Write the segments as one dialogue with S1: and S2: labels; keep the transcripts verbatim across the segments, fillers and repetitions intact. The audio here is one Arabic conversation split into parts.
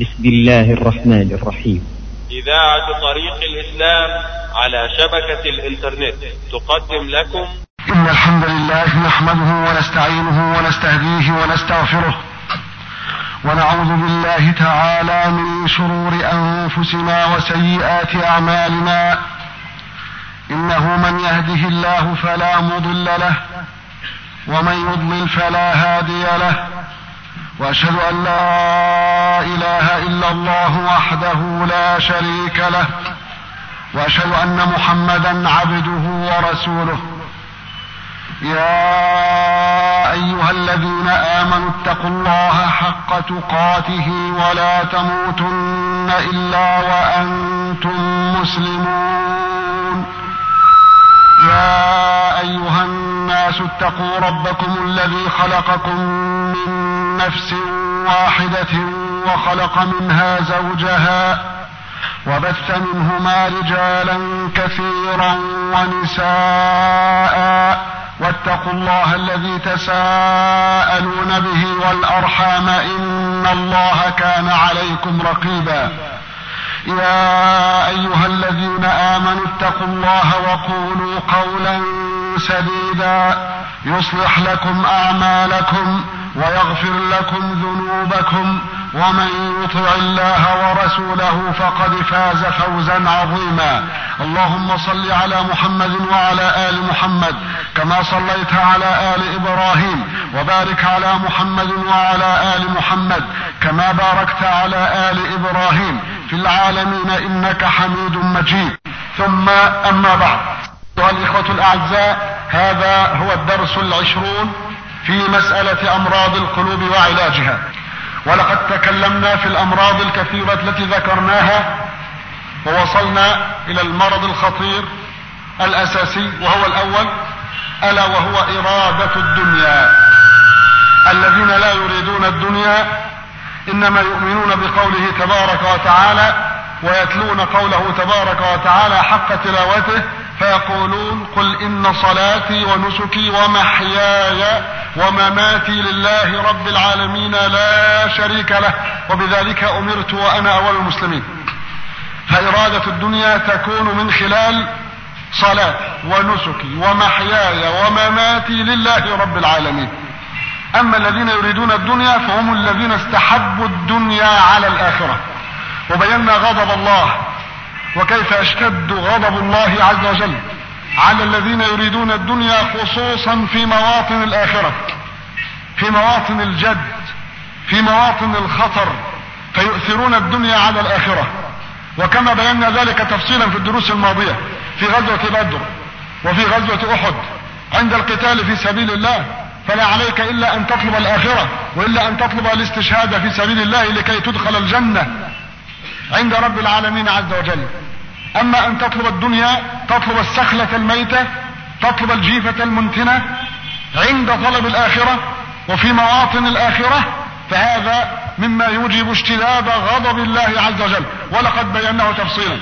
S1: بسم الله الرحمن الرحيم.
S2: إذاعة طريق الإسلام على شبكة الإنترنت تقدم لكم
S3: إن الحمد لله نحمده ونستعينه ونستهديه ونستغفره ونعوذ بالله تعالى من شرور أنفسنا وسيئات أعمالنا. إنه من يهده الله فلا مضل له ومن يضلل فلا هادي له، وأشهد أن لا إله إلا الله وحده لا شريك له، وأشهد أن محمدا عبده ورسوله. يا أيها الذين آمنوا اتقوا الله حق تقاته ولا تموتن إلا وأنتم مسلمون. يا أيها الناس اتقوا ربكم الذي خلقكم من نفس واحدة وخلق منها زوجها وبث منهما رجالا كثيرا ونساء، واتقوا الله الذي تساءلون به والأرحام إن الله كان عليكم رقيبا. يا أيها الذين آمنوا اتقوا الله وقولوا قولا سديدا يصلح لكم أعمالكم ويغفر لكم ذنوبكم، ومن يطع الله ورسوله فقد فاز فوزا عظيما. اللهم صل على محمد وعلى آل محمد كما صليت على آل إبراهيم، وبارك على محمد وعلى آل محمد كما باركت على آل إبراهيم في العالمين إنك حميد مجيد. ثم أما بعد، أيها الإخوة الأعزاء، هذا هو الدرس العشرون في مسألة أمراض القلوب وعلاجها. ولقد تكلمنا في الأمراض الكثيرة التي ذكرناها، ووصلنا إلى المرض الخطير الأساسي وهو الأول، ألا وهو إرادة الدنيا. الذين لا يريدون الدنيا إنما يؤمنون بقوله تبارك وتعالى ويتلون قوله تبارك وتعالى حق تلاوته، فيقولون قل إن صلاتي ونسكي ومحياي ومماتي لله رب العالمين لا شريك له وبذلك أمرت وأنا أول المسلمين. فإرادة الدنيا تكون من خلال صلاتي ونسكي ومحياي ومماتي لله رب العالمين. أما الذين يريدون الدنيا فهم الذين استحبوا الدنيا على الآخرة. وبينا غضب الله وكيف يشتد غضب الله عز وجل على الذين يريدون الدنيا، خصوصا في مواطن الآخرة، في مواطن الجد، في مواطن الخطر، فيؤثرون الدنيا على الآخرة. وكما بينا ذلك تفصيلا في الدروس الماضية في غزوة بدر وفي غزوة أحد. عند القتال في سبيل الله فلا عليك إلا أن تطلب الآخرة، وإلا أن تطلب الاستشهاد في سبيل الله لكي تدخل الجنة عند رب العالمين عز وجل. أما أن تطلب الدنيا، تطلب السخلة الميتة، تطلب الجيفة المنتنة عند طلب الآخرة وفي مواطن الآخرة، فهذا مما يوجب اشتداد غضب الله عز وجل، ولقد بيناه تفصيلا.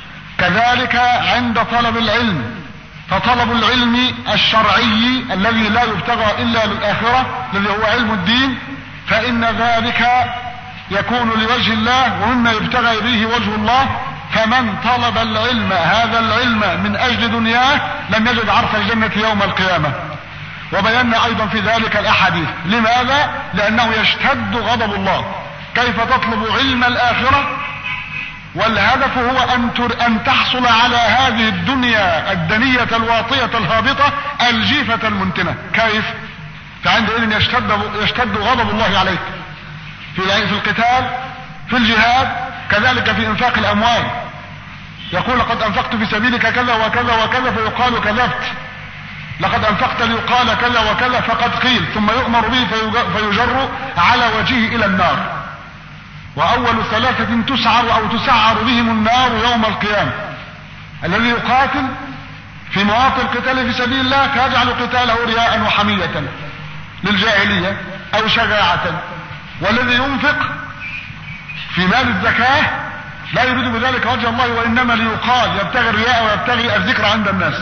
S3: كذلك عند طلب العلم، فطلب العلم الشرعي الذي لا يبتغى إلا للآخرة الذي هو علم الدين، فإن ذلك يكون لوجه الله ومما يبتغى به وجه الله. فمن طلب العلم هذا العلم من أجل دنياه لم يجد عرف الجنة يوم القيامة. وبينا أيضا في ذلك الأحاديث. لماذا؟ لأنه يشتد غضب الله. كيف تطلب علم الآخرة والهدف هو أن تحصل على هذه الدنيا الدنية الواطية الهابطة الجيفة المنتنة؟ كيف؟ فعندئذ يشتد, يشتد غضب الله عليك في في القتال، في الجهاد، كذلك في انفاق الاموال. يقول لقد انفقت في سبيلك كذا وكذا وكذا، فيقال كذبت. لقد انفقت ليقال كذا وكذا، فقد قيل، ثم يؤمر به فيجر على وجهه الى النار. واول ثلاثة تسعر او تسعر بهم النار يوم القيامة: الذي يقاتل في مواطن القتال في سبيل الله فيجعل قتاله رياء وحمية للجاهلية او شجاعة، والذي ينفق في مال الزكاة لا يريد بذلك وجه الله وإنما ليقال، يبتغي الرياء ويبتغي الذكر عند الناس.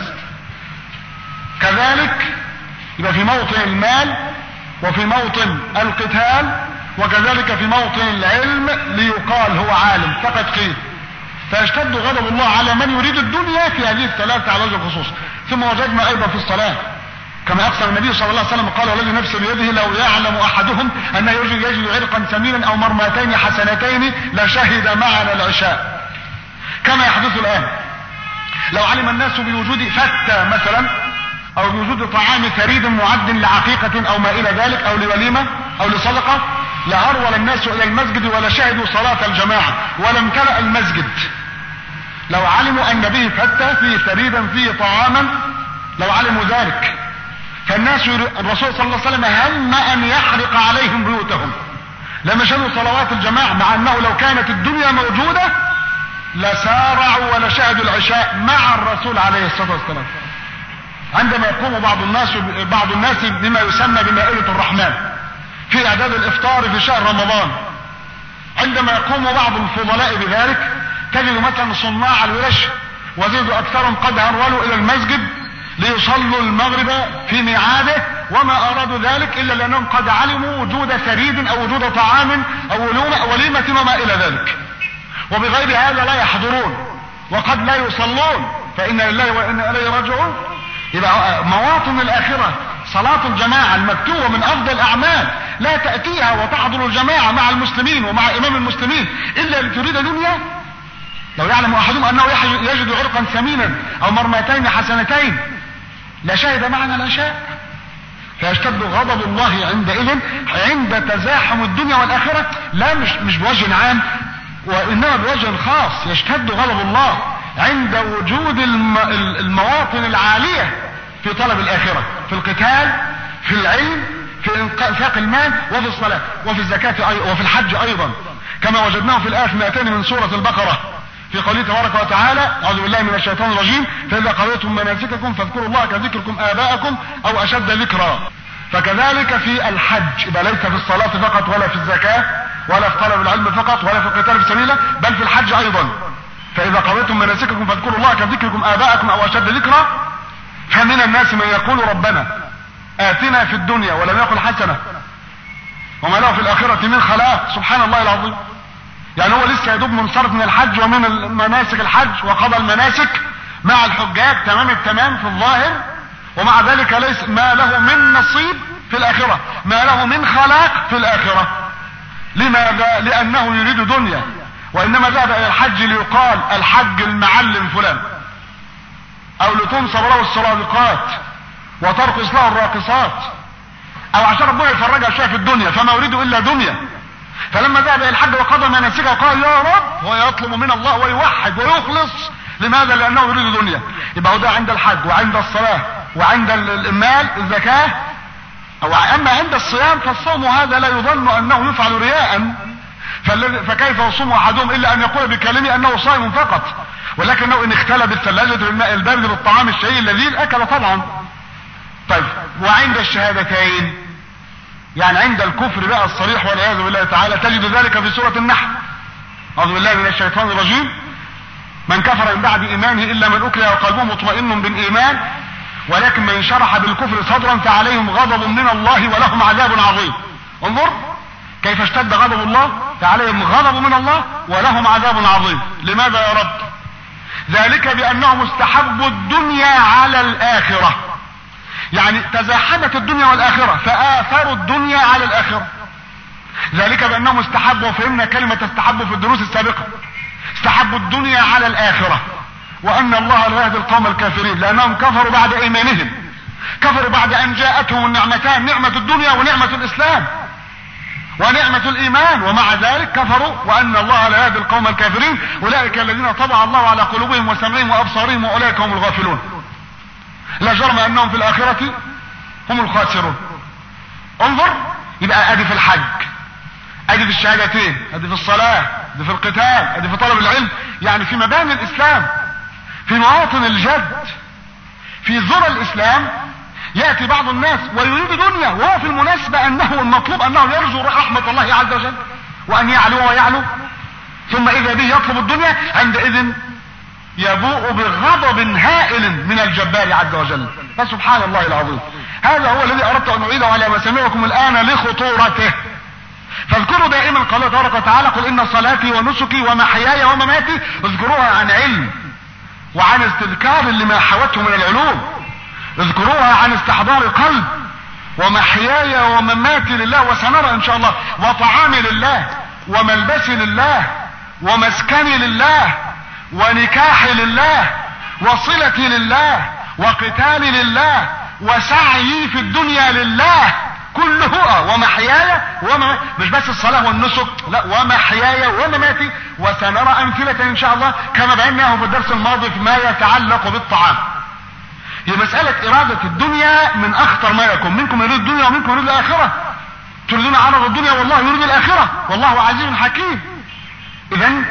S3: كذلك يبقى في موطن المال وفي موطن القتال وكذلك في موطن العلم ليقال هو عالم فقد قيل، فيشتد غضب الله على من يريد الدنيا في هذه الثلاثة على وجه الخصوص. ثم وجدنا ايضا في الصلاة كما اقسم النبي صلى الله عليه وسلم قال والذي نفسي بيده لو يعلم احدهم ان يجد يجد عرقا ثمينا او مرماتين حسنتين لشهد معنا العشاء. كما يحدث الان لو علم الناس بوجود فتة مثلا او بوجود طعام ثريد معد لعقيقة او ما الى ذلك او لوليمة او لصدقة لهرول الناس الى المسجد ولا شهدوا صلاة الجماعة ولا امتلأ المسجد. لو علموا ان به فتة فيه ثريدا فيه طعاما لو علموا ذلك، فالناس الرسول صلى الله عليه وسلم هم ان يحرق عليهم بيوتهم لما شهدوا صلوات الجماعة، مع انه لو كانت الدنيا موجودة لسارعوا ولا شهدوا العشاء مع الرسول عليه الصلاة والسلام. عندما يقوم بعض الناس بعض الناس بما يسمى بمائدة الرحمن في اعداد الافطار في شهر رمضان، عندما يقوم بعض الفضلاء بذلك تجد مثلا صناع الورش وزيدوا اكثرهم قد هرولوا الى المسجد ليصلوا المغرب في ميعاده، وما ارادوا ذلك الا لانهم قد علموا وجود ثريد او وجود طعام او وليمة وما الى ذلك، وبغير هذا لا يحضرون وقد لا يصلون، فإنا لله وإنا إليه راجعون. يبقى مواطن الآخرة صلاة الجماعة المكتوبة من أفضل الأعمال لا تأتيها وتحضر الجماعة مع المسلمين ومع إمام المسلمين إلا لتريد دنيا. لو يعلم أحدهم أنه يجد عرقا ثمينا أو مرمتين حسنتين لشهد معنا العشاء. فيشتد غضب الله عندئذ عند تزاحم الدنيا والآخرة، لا مش مش بوجه عام وإنما بوجه خاص. يشتد غضب الله عند وجود المواطن العالية في طلب الآخرة، في القتال، في العلم، في انفاق المال، وفي الصلاة، وفي الزكاة، وفي الحج أيضا، كما وجدناه في الآية مئتين من سورة البقرة في قوله تبارك وتعالى: أعوذ بالله من الشيطان الرجيم، فإذا قضيتم مناسككم فاذكروا الله كذكركم آباءكم أو أشد ذكرا. فكذلك في الحج، يبقى ليس في الصلاة فقط ولا في الزكاة ولا في طلب العلم فقط ولا في القتال في سبيله، بل في الحج أيضا. فإذا قضيتم مناسككم فاذكروا الله كذكركم آباءكم أو أشد ذكرا. فمن الناس من يقول ربنا آتنا في الدنيا ولم يقل حسنة وما له في الآخرة من خلاق. سبحان الله العظيم. يعني هو لسه يدوب منصرف من الحج ومن مناسك الحج وقضى المناسك مع الحجاج تمام التمام في الظاهر، ومع ذلك ليس ما له من نصيب في الآخرة، ما له من خلاق في الآخرة. لماذا؟ لأنه يريد دنيا، وإنما ذهب إلى الحج ليقال الحج المعلم فلان، أو لتنصب له السرادقات وترقص له الراقصات، أو عشان ربنا يفرجها شوية في الدنيا، فما يريد إلا دنيا. فلما ذهب إلى الحج وقضى مناسكه وقال يا رب، هو يطلب من الله ويوحد ويخلص. لماذا؟ لأنه يريد دنيا. يبقى ده عند الحج وعند الصلاة وعند المال الزكاة. أو أما عند الصيام فالصوم هذا لا يظن أنه يفعل رياء، فكيف يصوم أحدهم إلا أن يقول بكلمه أنه صائم فقط، ولكنه إن اختلى بالثلاجة بالماء البارد بالطعام الشهي اللذيذ أكل طبعا. طيب، وعند الشهادتين، يعني عند الكفر بقى الصريح والعياذ بالله تعالى، تجد ذلك في سورة النحل: أعوذ بالله من الشيطان الرجيم، من كفر من بعد إيمانه إلا من أكره وقلبه مطمئن بالإيمان ولكن من شرح بالكفر صدرا فعليهم غضب من الله ولهم عذاب عظيم. انظر كيف اشتد غضب الله، فعليهم غضب من الله ولهم عذاب عظيم. لماذا يا رب؟ ذلك بأنهم استحبوا الدنيا على الآخرة، يعني تزاحمت الدنيا والآخرة فآثروا الدنيا على الآخرة. ذلك بأنهم استحبوا، وفهمنا كلمة استحبوا في الدروس السابقة، استحبوا الدنيا على الآخرة، وأن الله لا يهدي القوم الكافرين، لأنهم كفروا بعد إيمانهم، كفروا بعد أن جاءتهم النعمتان، نعمة الدنيا ونعمة الإسلام ونعمة الإيمان، ومع ذلك كفروا، وأن الله لا يهدي القوم الكافرين، أولئك الذين طبع الله على قلوبهم وسمعهم وأبصارهم وأولئك هم الغافلون. لا جرم أنهم في الآخرة هم الخاسرون. انظر، يبقى أدي في الحج، أدي في الشهادتين، أدي في الصلاة، أدي في القتال، أدي في طلب العلم، يعني في مباني الإسلام، في مواطن الجد، في ذرى الإسلام. يأتي بعض الناس ويريد دنيا، وهو في المناسبة أنه المطلوب أنه يرجو رحمة الله عز وجل وأن يعلو ويعلو، ثم إذا به يطلب الدنيا، عندئذ يبوء بغضب هائل من الجبار عز وجل. فسبحان الله العظيم. هذا هو الذي أردت أن أعيده على مسامعكم الآن لخطورته. فاذكروا دائما قال تبارك وتعالى قل ان صلاتي ونسكي ومحياي ومماتي، اذكروها عن علم وعن استذكار لما حوته من العلوم، اذكروها عن استحضار قلب. ومحياي ومماتي لله، وسنرى ان شاء الله، وطعامي لله وملبسي لله ومسكني لله ونكاحي لله وصلتي لله وقتالي لله وسعيي في الدنيا لله، كله ومحياي وما مش بس الصلاة والنسك، لا ومحياي ومماتي. وسنرى امثلة ان شاء الله كما بيناه في الدرس الماضي فيما يتعلق بالطعام. هي مسألة ارادة الدنيا من اخطر ما يكون، منكم يريد الدنيا ومنكم يريد الاخرة، تريدون عرض الدنيا والله يريد الاخرة والله عزيز حكيم. اذن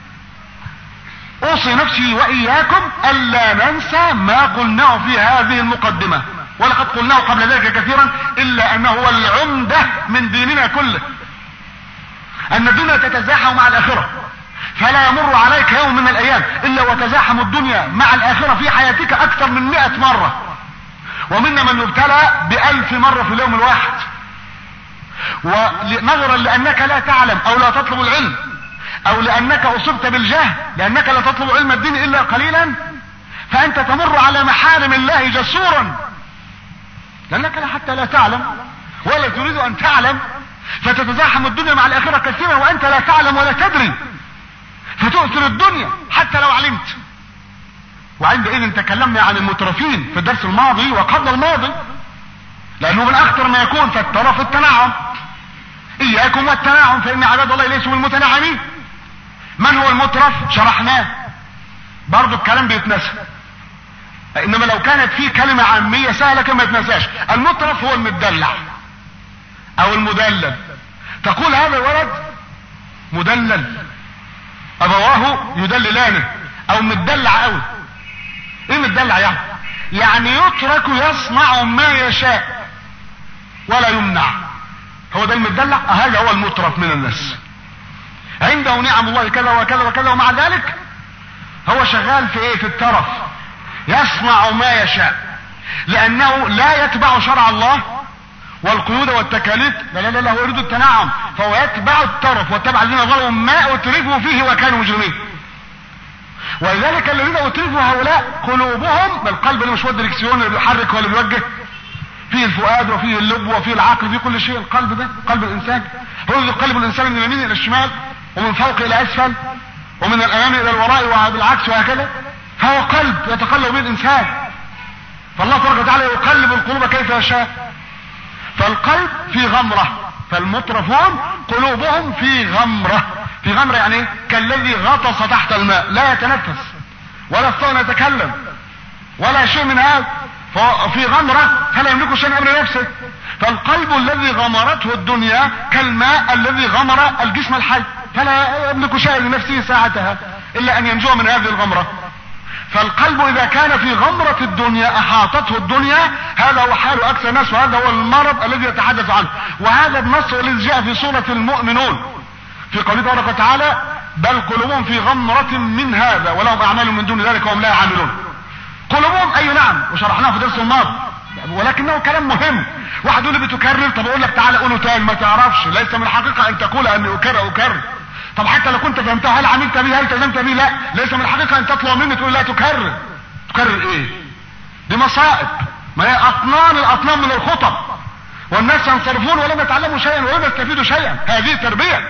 S3: اوصي نفسي واياكم الا ننسى ما قلناه في هذه المقدمة، ولقد قلناه قبل ذلك كثيرا، الا انه هو العمدة من ديننا كله، ان الدنيا تتزاحم مع الاخرة، فلا يمر عليك يوم من الايام الا وتزاحم الدنيا مع الاخرة في حياتك اكثر من مئة مرة، ومنا من يبتلى بألف مرة في اليوم الواحد. ونظرا لانك لا تعلم او لا تطلب العلم، او لانك اصبت بالجهل لانك لا تطلب علم الدين الا قليلا، فانت تمر على محارم الله جسورا لانك لا حتى لا تعلم ولا تريد ان تعلم، فتتزاحم الدنيا مع الاخرة كثيرا وانت لا تعلم ولا تدري، فتؤثر الدنيا حتى لو علمت. وعندئذ تكلمنا عن المترفين في الدرس الماضي وقبل الماضي، لانه من اخطر ما يكون، فالترف التنعم. اياكم والتنعم فان عباد الله ليسوا بالمتنعمين. من هو المترف؟ شرحناه، برضو الكلام بيتنسى، انما لو كانت فيه كلمة عامية سهلة كما يتنساش. المترف هو المدلع او المدلل، تقول هذا الولد مدلل، ابواه يدللانه، او مدلع قوي. ايه مدلع يعني؟ يعني يترك يصنع ما يشاء ولا يمنع، هو ده المدلع. هذا هو المترف من الناس، عنده نعم الله كذا وكذا وكذا، ومع ذلك هو شغال في ايه؟ في الترف، يصنع ما يشاء، لانه لا يتبع شرع الله والقيود والتكاليف، لا لا لا هو يريد التنعم، فهو يتبع الترف واتبع الذين ظلموا ما اترفوا فيه وكانوا مجرمين. ولذلك الذين اترفوا هؤلاء قلوبهم، القلب اللي مش هو الدركسيون اللي بيحرك ولا بيوجه، فيه الفؤاد وفيه اللب وفيه العقل، فيه كل شيء. القلب ده قلب الانسان، هو يقلب الانسان من اليمين الى الشمال ومن فوق الى اسفل ومن الامام الى الوراء وبالعكس وهكذا، فهو قلب يتقلب به الانسان. فالله تبارك وتعالى يقلب القلوب كيف يشاء. فالقلب في غمرة، فالمترفون قلوبهم في غمرة. في غمرة يعني ايه؟ كالذي غطس تحت الماء لا يتنفس ولا يستطيع ان يتكلم ولا شيء من هذا، ففي غمرة فلا يملك شيء من امر نفسه. فالقلب الذي غمرته الدنيا كالماء الذي غمر الجسم الحي، فلا يملك شيء لنفسه ساعتها الا ان ينجو من هذه الغمرة. فالقلب اذا كان في غمرة الدنيا احاطته الدنيا، هذا هو حال اكثر الناس، وهذا هو المرض الذي يتحدث عنه. وهذا النص الذي جاء في سورة المؤمنون في قوله تبارك وتعالى بل قلوبهم في غمرة من هذا ولهم اعمال من دون ذلك وهم لا يعملون. قلوبهم اي نعم، وشرحناه في درس الماضي، ولكنه كلام مهم. واحد يقول لي بتكرر، طب اقول لك تعالى قوله تاني، ما تعرفش، ليس من الحقيقة ان تقول اني اكرر اكرر. طب حتى لو كنت فهمتها هل عملت به؟ هل التزمت به؟ لا، ليس من الحقيقة ان تطلع مني تقول لا تكرر. تكرر ايه؟ دي مصائب، ما هي اطنان الاطنان من الخطب، والناس ينصرفون ولم يتعلموا شيئا ولم يستفيدوا شيئا. هذه تربية،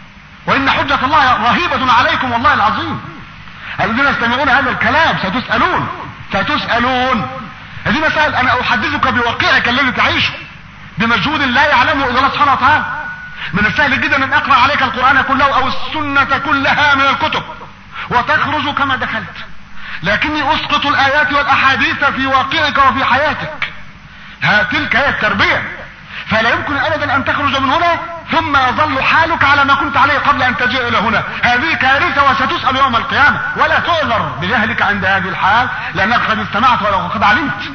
S3: وان حجة الله رهيبة عليكم والله العظيم. الذين يستمعون هذا الكلام ستسألون ستسألون. هذه مسائل انا احدثك بواقعك الذي تعيشه بمجهود لا يعلمه الا الله سبحانه وتعالى. من السهل جدا ان اقرأ عليك القرآن كله او السنة كلها من الكتب وتخرج كما دخلت، لكني اسقط الايات والاحاديث في واقعك وفي حياتك. ها تلك هي التربية. فلا يمكن ابدا ان تخرج من هنا ثم يظل حالك على ما كنت عليه قبل ان تجيء الى هنا. هذه كارثة وستسأل يوم القيامة، ولا تعذر بجهلك عند هذه الحال لانك قد استمعت وقد علمت.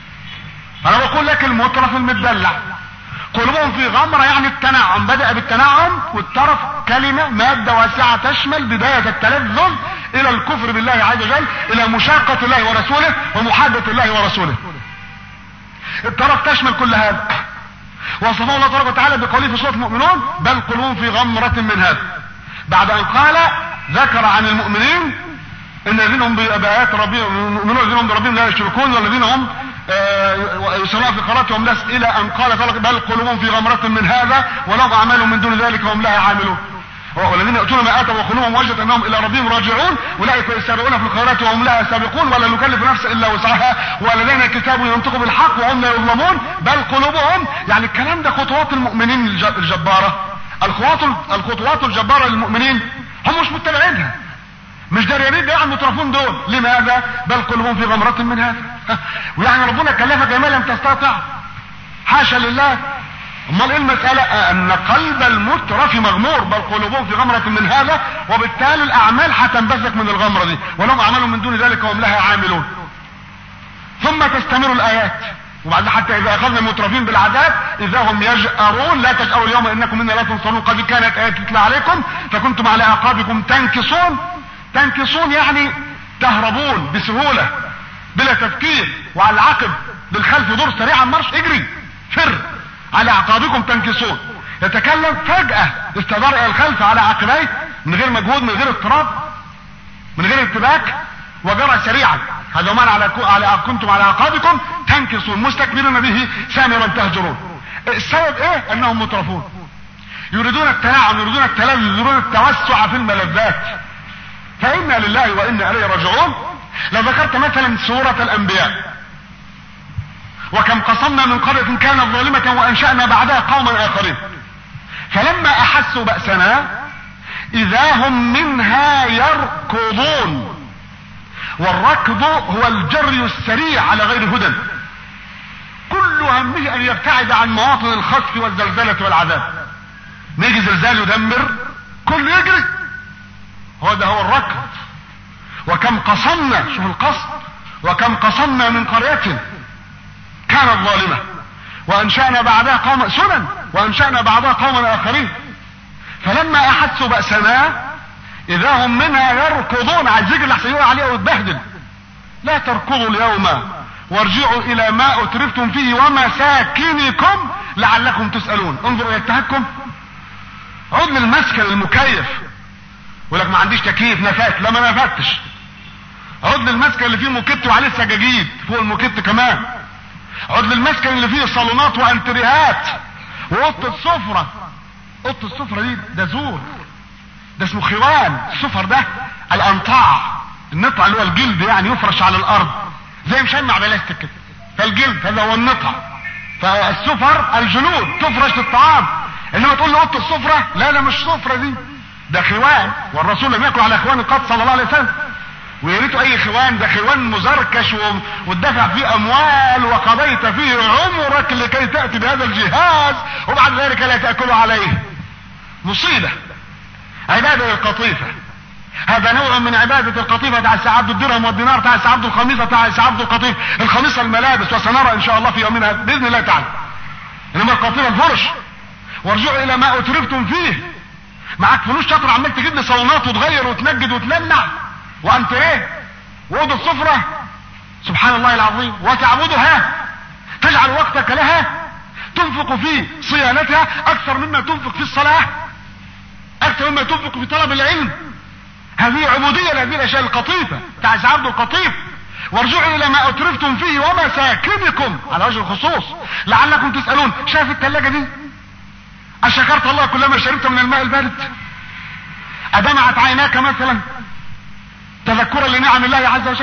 S3: انا بقول لك المترف المدلع قلوبهم في غمرة، يعني التنعم، بدأ بالتنعم، والترف كلمة مادة واسعة تشمل بداية التلذذ الى الكفر بالله عز وجل، الى مشاقة الله ورسوله ومحادة الله ورسوله. الترف تشمل كل هذا. وصفه الله تبارك وتعالى بقوله في سورة المؤمنون بل قلوبهم في غمرة من هذا، بعد ان قال ذكر عن المؤمنين ان الذين هم بآيات ربهم يؤمنون الذين هم بربهم لا يشركون والذين هم يسرون في قراتهم لا الى ان قال بل قلوبهم في غمرة من هذا ولهم اعمال من دون ذلك وهم لها عاملون. والذين يؤتون ما اتوا وقلوبهم وجلة انهم الى ربهم راجعون اولئك يسارعون في الخيرات وهم لها سابقون ولا نكلف نفسا الا وسعها ولدينا كتاب ينطق بالحق وهم لا يظلمون بل قلوبهم. يعني الكلام ده خطوات المؤمنين الجبارة، الخطوات الخطوات الجبارة للمؤمنين هم مش متبعينها، مش داريين ده يعني المترفون دول. لماذا؟ بل قلوبهم في غمرة من هذا. ويعني ربنا كلفك ما لم تستطع؟ حاشا لله. امال ايه المسألة؟ ان قلب المترف مغمور، بل قلوبهم في غمرة من هذا، وبالتالي الاعمال هتنبثق من الغمرة دي ولهم اعمال من دون ذلك وهم لها عاملون. ثم تستمر الايات وبعد حتى اذا اخذنا المترفين بالعذاب اذا هم يجأرون لا تجأروا اليوم انكم منا لا تنصرون قد كانت ايات تتلى عليكم فكنتم على اعقابكم تنكصون. تنكصون يعني تهربون بسهولة بلا تفكير، وعلى العقب بالخلف دور سريعا مرش اجري فر على اعقابكم تنكصون. يتكلم فجأة استدار الى الخلف على عقبيه من غير مجهود من غير اضطراب من غير ارتباك وجرى سريعا. هذا معنى على على كنتم على اعقابكم تنكصون مستكبرين به سامرا تهجرون. السبب ايه؟ انهم مترفون يريدون التنعم يريدون التلذذ يريدون التوسع في الملذات. فإنا لله وإنا إليه راجعون. لو ذكرت مثلا سورة الأنبياء وكم قصمنا من قرية كانت ظالمة وأنشأنا بعدها قوما آخرين فلما أحسوا بأسنا إذا هم منها يركضون. والركض هو الجري السريع على غير هدى، كل همه أن يبتعد عن مواطن الخسف والزلزلة والعذاب. نيجي زلزال يدمر كل يجري، هو ده هو الركض. وكم قصمنا، شوف القصد، وكم قصمنا من قرية كانت ظالمة وانشأنا بعدها قوما سنن وانشأنا بعدها قوما اخرين فلما احسوا بأسنا اذا هم منها يركضون. عايز يجي اللي هيقول عليه ويتبهدل. لا تركضوا اليوم وارجعوا الى ما اترفتم فيه ومساكنكم لعلكم تسألون. انظروا الى التهكم. عد للمسكن المكيف يقول لك ما عنديش تكييف نفات، لا ما نفتش. عد للمسكن اللي فيه موكيت وعليه سجاجيد فوق الموكيت كمان. عد للمسكن اللي فيه صالونات وانتريهات واوضه السفره. اوضه السفره دي ده زور، ده اسمه خوان. السفر ده الانطاع، النطع اللي هو الجلد يعني يفرش على الارض زي مشمع بلاستيك كده، فالجلد هذا هو النطع. فالسفر الجلود تفرش للطعام، انما تقول له اوضه السفره لا لا مش سفره دي، ده خوان. والرسول لم يكن على خوان قط صلى الله عليه وسلم. ويا ريته اي خوان، ده خوان مزركش واتدفع فيه اموال وقضيت فيه عمرك لكي تأتي بهذا الجهاز وبعد ذلك لا تأكل عليه. مصيبة. عبادة القطيفة، هذا نوع من عبادة القطيفة. تعال عبد الدرهم والدينار، تعال عبد الخميسة، تعال عبد القطيف. الخميسة الملابس وسنرى ان شاء الله في يومنا باذن الله تعالى. انما القطيفة الفرش. وارجعوا الى ما اترفتم فيه. معاك فلوس شاطر عمال تجيب لي صالونات وتغير وتنجد وتلمع وانت ايه وأوضة السفرة. سبحان الله العظيم. وتعبدها، تجعل وقتك لها، تنفق في صيانتها اكثر مما تنفق في الصلاة، اكثر مما تنفق في طلب العلم. هذه عبودية لهذه الاشياء القطيفة. تعال عبد القطيف. وارجعوا الى ما اترفتم فيه ومساكنكم على وجه الخصوص لعلكم تسألون. شايف الثلاجة دي؟ أشكرت الله كلما شربت من الماء البارد؟ أدمعت عيناك مثلا تذكرا لنعم الله عز وجل؟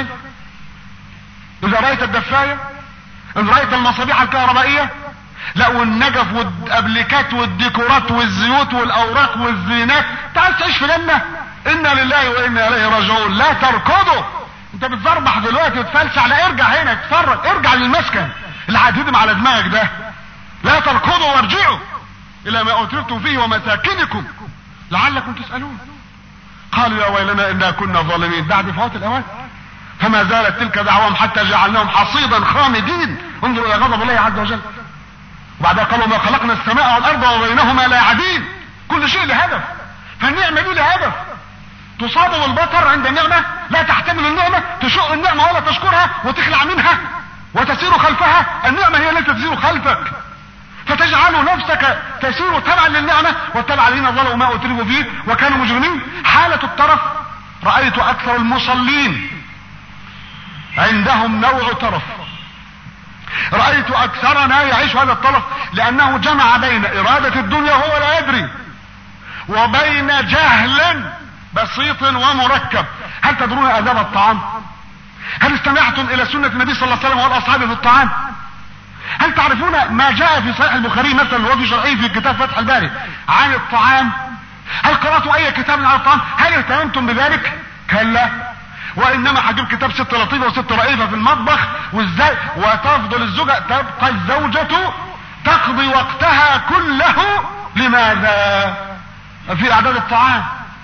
S3: إذا رأيت الدفاية، إذا رأيت المصابيح الكهربائية، لا والنجف والأبليكات والديكورات والزيوت والأوراق والزينات، تعال تعيش في جنة. إنا لله وإنا إليه راجعون. لا تركضوا. أنت بتزربح دلوقتي وتفلسع، لا ارجع هنا اتفرج، ارجع للمسكن اللي هتهدم على دماغك ده. لا تركضوا وارجعوا الى ما اترفتم فيه ومساكنكم لعلكم تسألون. قالوا يا ويلنا انا كنا ظالمين بعد فوات الاوان. فما زالت تلك دعواهم حتى جعلناهم حصيدا خامدين. انظروا الى غضب الله عز وجل. وبعدها قالوا ما خلقنا السماء والارض وبينهما لاعبين. كل شيء لهدف. فالنعمة دي لهدف. تصاب بالبطر عند النعمة، لا تحتمل النعمة، تشق النعمة ولا تشكرها وتخلع منها وتسير خلفها. النعمة هي التي تسير خلفك. فتجعل نفسك تسير تبعا للنعمة وتبعا الذين ظلموا ما اترفوا فيه وكانوا مجرمين. حالة الترف، رأيت اكثر المصلين عندهم نوع ترف. رأيت اكثرنا يعيش هذا الترف لانه جمع بين ارادة الدنيا وهو لا يدري وبين جهل بسيط ومركب. هل تدرون آداب الطعام؟ هل استمعتم الى سنة النبي صلى الله عليه وسلم والاصحاب في الطعام؟ هل تعرفون ما جاء في صحيح البخاري مثلا وفي شرعه في كتاب فتح الباري عن الطعام؟ هل قرأتوا اي كتاب عن الطعام؟ هل اهتممتم بذلك؟ كلا، وانما هجيب كتاب ست لطيفة وست رئيفة في المطبخ وازاي وتفضل الزوجة تبقى الزوجة تقضي وقتها كله لماذا؟ في اعداد الطعام.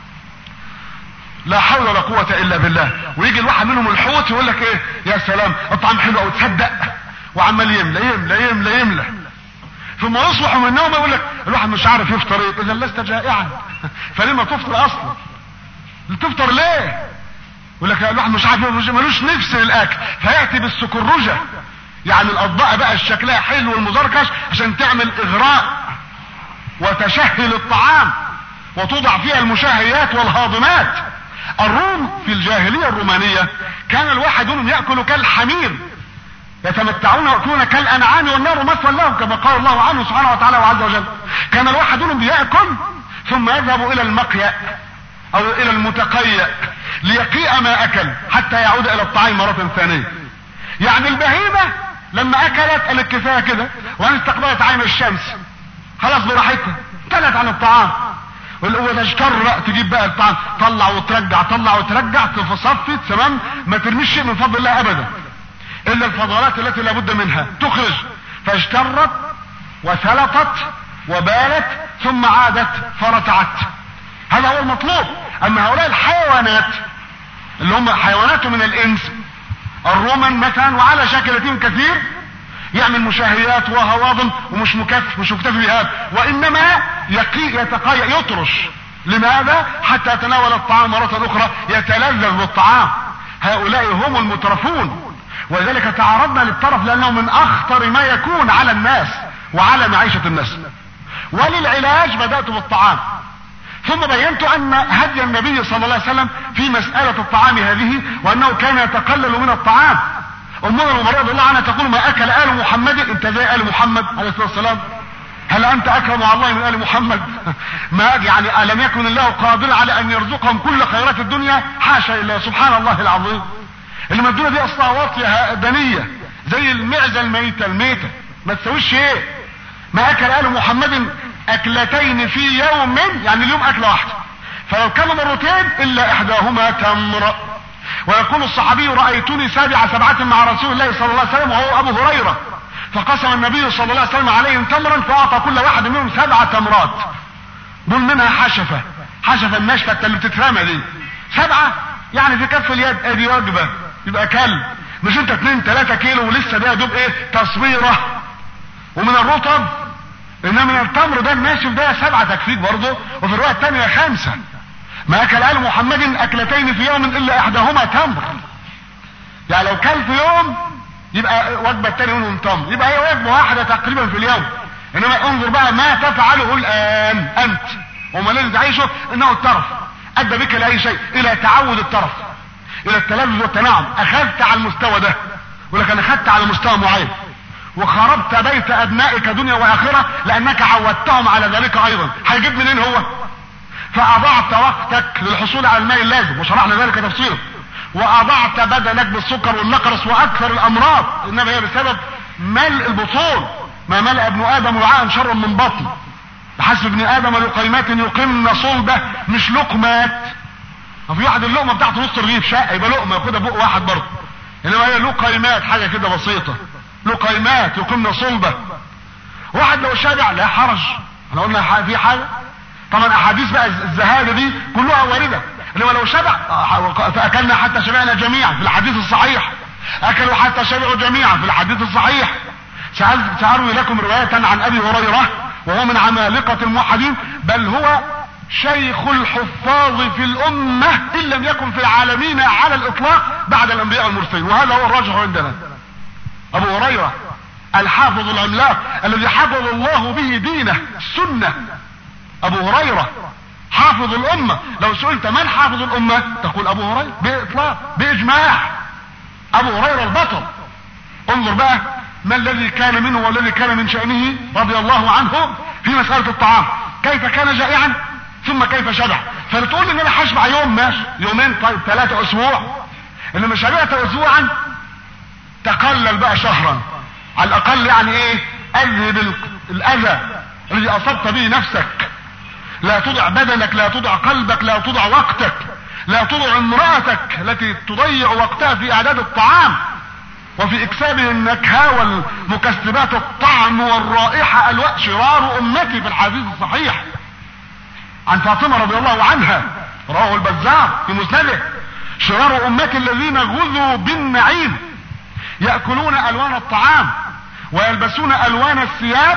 S3: لا حول ولا قوة الا بالله. ويجي الواحد منهم الحوت يقول لك ايه، يا سلام الطعام حلو او تصدق، وعمال يملى يملى يملى يملى ثم يصبح من النوم يقول لك الواحد مش عارف يفطر ايه. اذا لست جائعا فلما تفطر اصلا؟ تفطر ليه؟ يقول لك الواحد مش عارف، ملوش نفس للاكل فياتي بالسكرجة، يعني الاطباق بقى شكلها حلو والمزركش عشان تعمل اغراء وتشهي الطعام وتوضع فيها المشاهيات والهاضمات. الروم في الجاهلية الرومانية كان الواحد منهم يأكل كالحمير، يتمتعون ويأكلون كالأنعام والنار مثوى لهم كما قال الله عنه سبحانه وتعالى وعز وجل. كان الواحد منهم بيأكل ثم يذهب إلى المقيأ أو إلى المتقيأ ليقيء ما أكل حتى يعود إلى الطعام مرة ثانية. يعني البهيمة لما أكلت قالت كفاية كده وأن استقبلت عين الشمس خلاص براحتها انتهت عن الطعام، وتشتر بقى تجيب بقى الطعام طلع وترجع طلع وترجع تصفي تمام، ما ترميش شيء من فضل الله ابدا الا الفضلات التي لابد منها تخرج. فاشترت وثلطت وبالت ثم عادت فرتعت. هذا هو المطلوب. اما هؤلاء الحيوانات اللي هم حيوانات من الانس الرومان مثلا وعلى شكلتهم كثير يعمل مشاهيات وهواضم ومش مكتف مش مكتفي بهذا، وانما يقي يتقايا يطرش. لماذا؟ حتى يتناول الطعام مرة اخرى يتلذذ بالطعام. هؤلاء هم المترفون، ولذلك تعرضنا للترف لانه من اخطر ما يكون على الناس وعلى معيشة الناس. وللعلاج بدأت بالطعام، ثم بينت ان هدي النبي صلى الله عليه وسلم في مسألة الطعام هذه وانه كان يتقلل من الطعام. امنا المباركة رضي الله عنها تقول ما اكل ال محمد. انت زي ال محمد عليه الصلاة والسلام؟ هل انت اكرم على الله من ال محمد؟ ما يعني الم يكن الله قادرا على ان يرزقهم كل خيرات الدنيا؟ حاشا لله سبحان الله العظيم. اللي الدنيا دي اصلا واطية دنية زي المعزة الميتة الميتة ما تسويش ايه. ما اكل ال محمد اكلتين في يوم، يعني اليوم اكلة واحدة، فلو كانوا مرتين الا احداهما تمر. ويقول الصحابي رأيتني سابع سبعة مع رسول الله صلى الله عليه وسلم وهو ابو هريرة، فقسم النبي صلى الله عليه وسلم عليهم تمرا فاعطى كل واحد منهم سبع تمرات، دول منها حشفة حشفة النشفة اللي بتترمى دي سبعة، يعني في كف اليد ادي وجبة يبقى كلب. مش انت اتنين تلاتة كيلو ولسه ده دوب ايه تصويرة. ومن الرطب انما من التمر ده الناشف ده سبعة تكفيك برضه. وفي الرواية الثانية خمسة. ما اكل ال محمد اكلتين في يوم الا احداهما تمر، يعني لو كل في يوم يبقى وجبة تاني منهم تمر، يبقى هي وجبة واحدة تقريبا في اليوم. انما انظر بقى ما تفعله الان انت وما الذي تعيشه انه الترف ادى بك لاي شيء، الى تعود الترف، الى التلذذ والتنعم. اخذت على المستوى ده، ولكن اخذت على مستوى معين وخربت بيت ابنائك دنيا واخرة لانك عودتهم على ذلك ايضا. هيجيب منين هو؟ فاضعت وقتك للحصول على الماء اللازم وشرحنا ذلك تفصيلا، واضعت بدنك بالسكر والنقرس واكثر الامراض، انما هي بسبب ملء البطون. ما ملأ ابن ادم وعاء شرا من بطن، بحسب ابن ادم لقيمات يقمن صلبه مش لقمات. وفي واحد اللقمه بتاعته نص رغيف شقه يبقى لقمه ياخدها بق واحد برضه، انما هي لقيمات حاجه كده بسيطه، لقيمات يقمن صلبه. واحد لو شبع لا حرج، احنا قلنا في حاجه طبعا احاديث بقى الزهاده دي كلها وارده، انما لو شبع فاكلنا حتى شبعنا جميعا في الحديث الصحيح، اكلوا حتى شبعوا جميعا في الحديث الصحيح. سأروي لكم رواية عن ابي هريرة وهو من عمالقة الموحدين، بل هو شيخ الحفاظ في الامة ان لم يكن في العالمين على الاطلاق بعد الانبياء والمرسلين، وهذا هو الراجح عندنا. ابو هريرة الحافظ العملاق الذي حفظ الله به دينه السنة، ابو هريرة حافظ الامة. لو سئلت من حافظ الامة تقول ابو هريرة باطلاق باجماع، ابو هريرة البطل. انظر بقى ما الذي كان منه والذي كان من شأنه رضي الله عنه في مسألة الطعام، كيف كان جائعا ثم كيف شبع. فلتقول ان انا هشبع يوم ماشي، يومين طيب، ثلاثة اسبوع، انما شبعت اسبوعا تقلل بقى شهرا على الاقل. يعني ايه؟ اذهب الاذى الذي اصبت به نفسك، لا تضع بدنك، لا تضع قلبك، لا تضع وقتك، لا تضع امرأتك التي تضيع وقتها في اعداد الطعام وفي اكسابه النكهة والمكسبات الطعم والرائحة. الوقت شرار امتي في الحديث الصحيح عن فاطمة رضي الله عنها رواه البزار في مسنده، شرار امتي الذين غزوا بالنعيم، يأكلون الوان الطعام ويلبسون الوان الثياب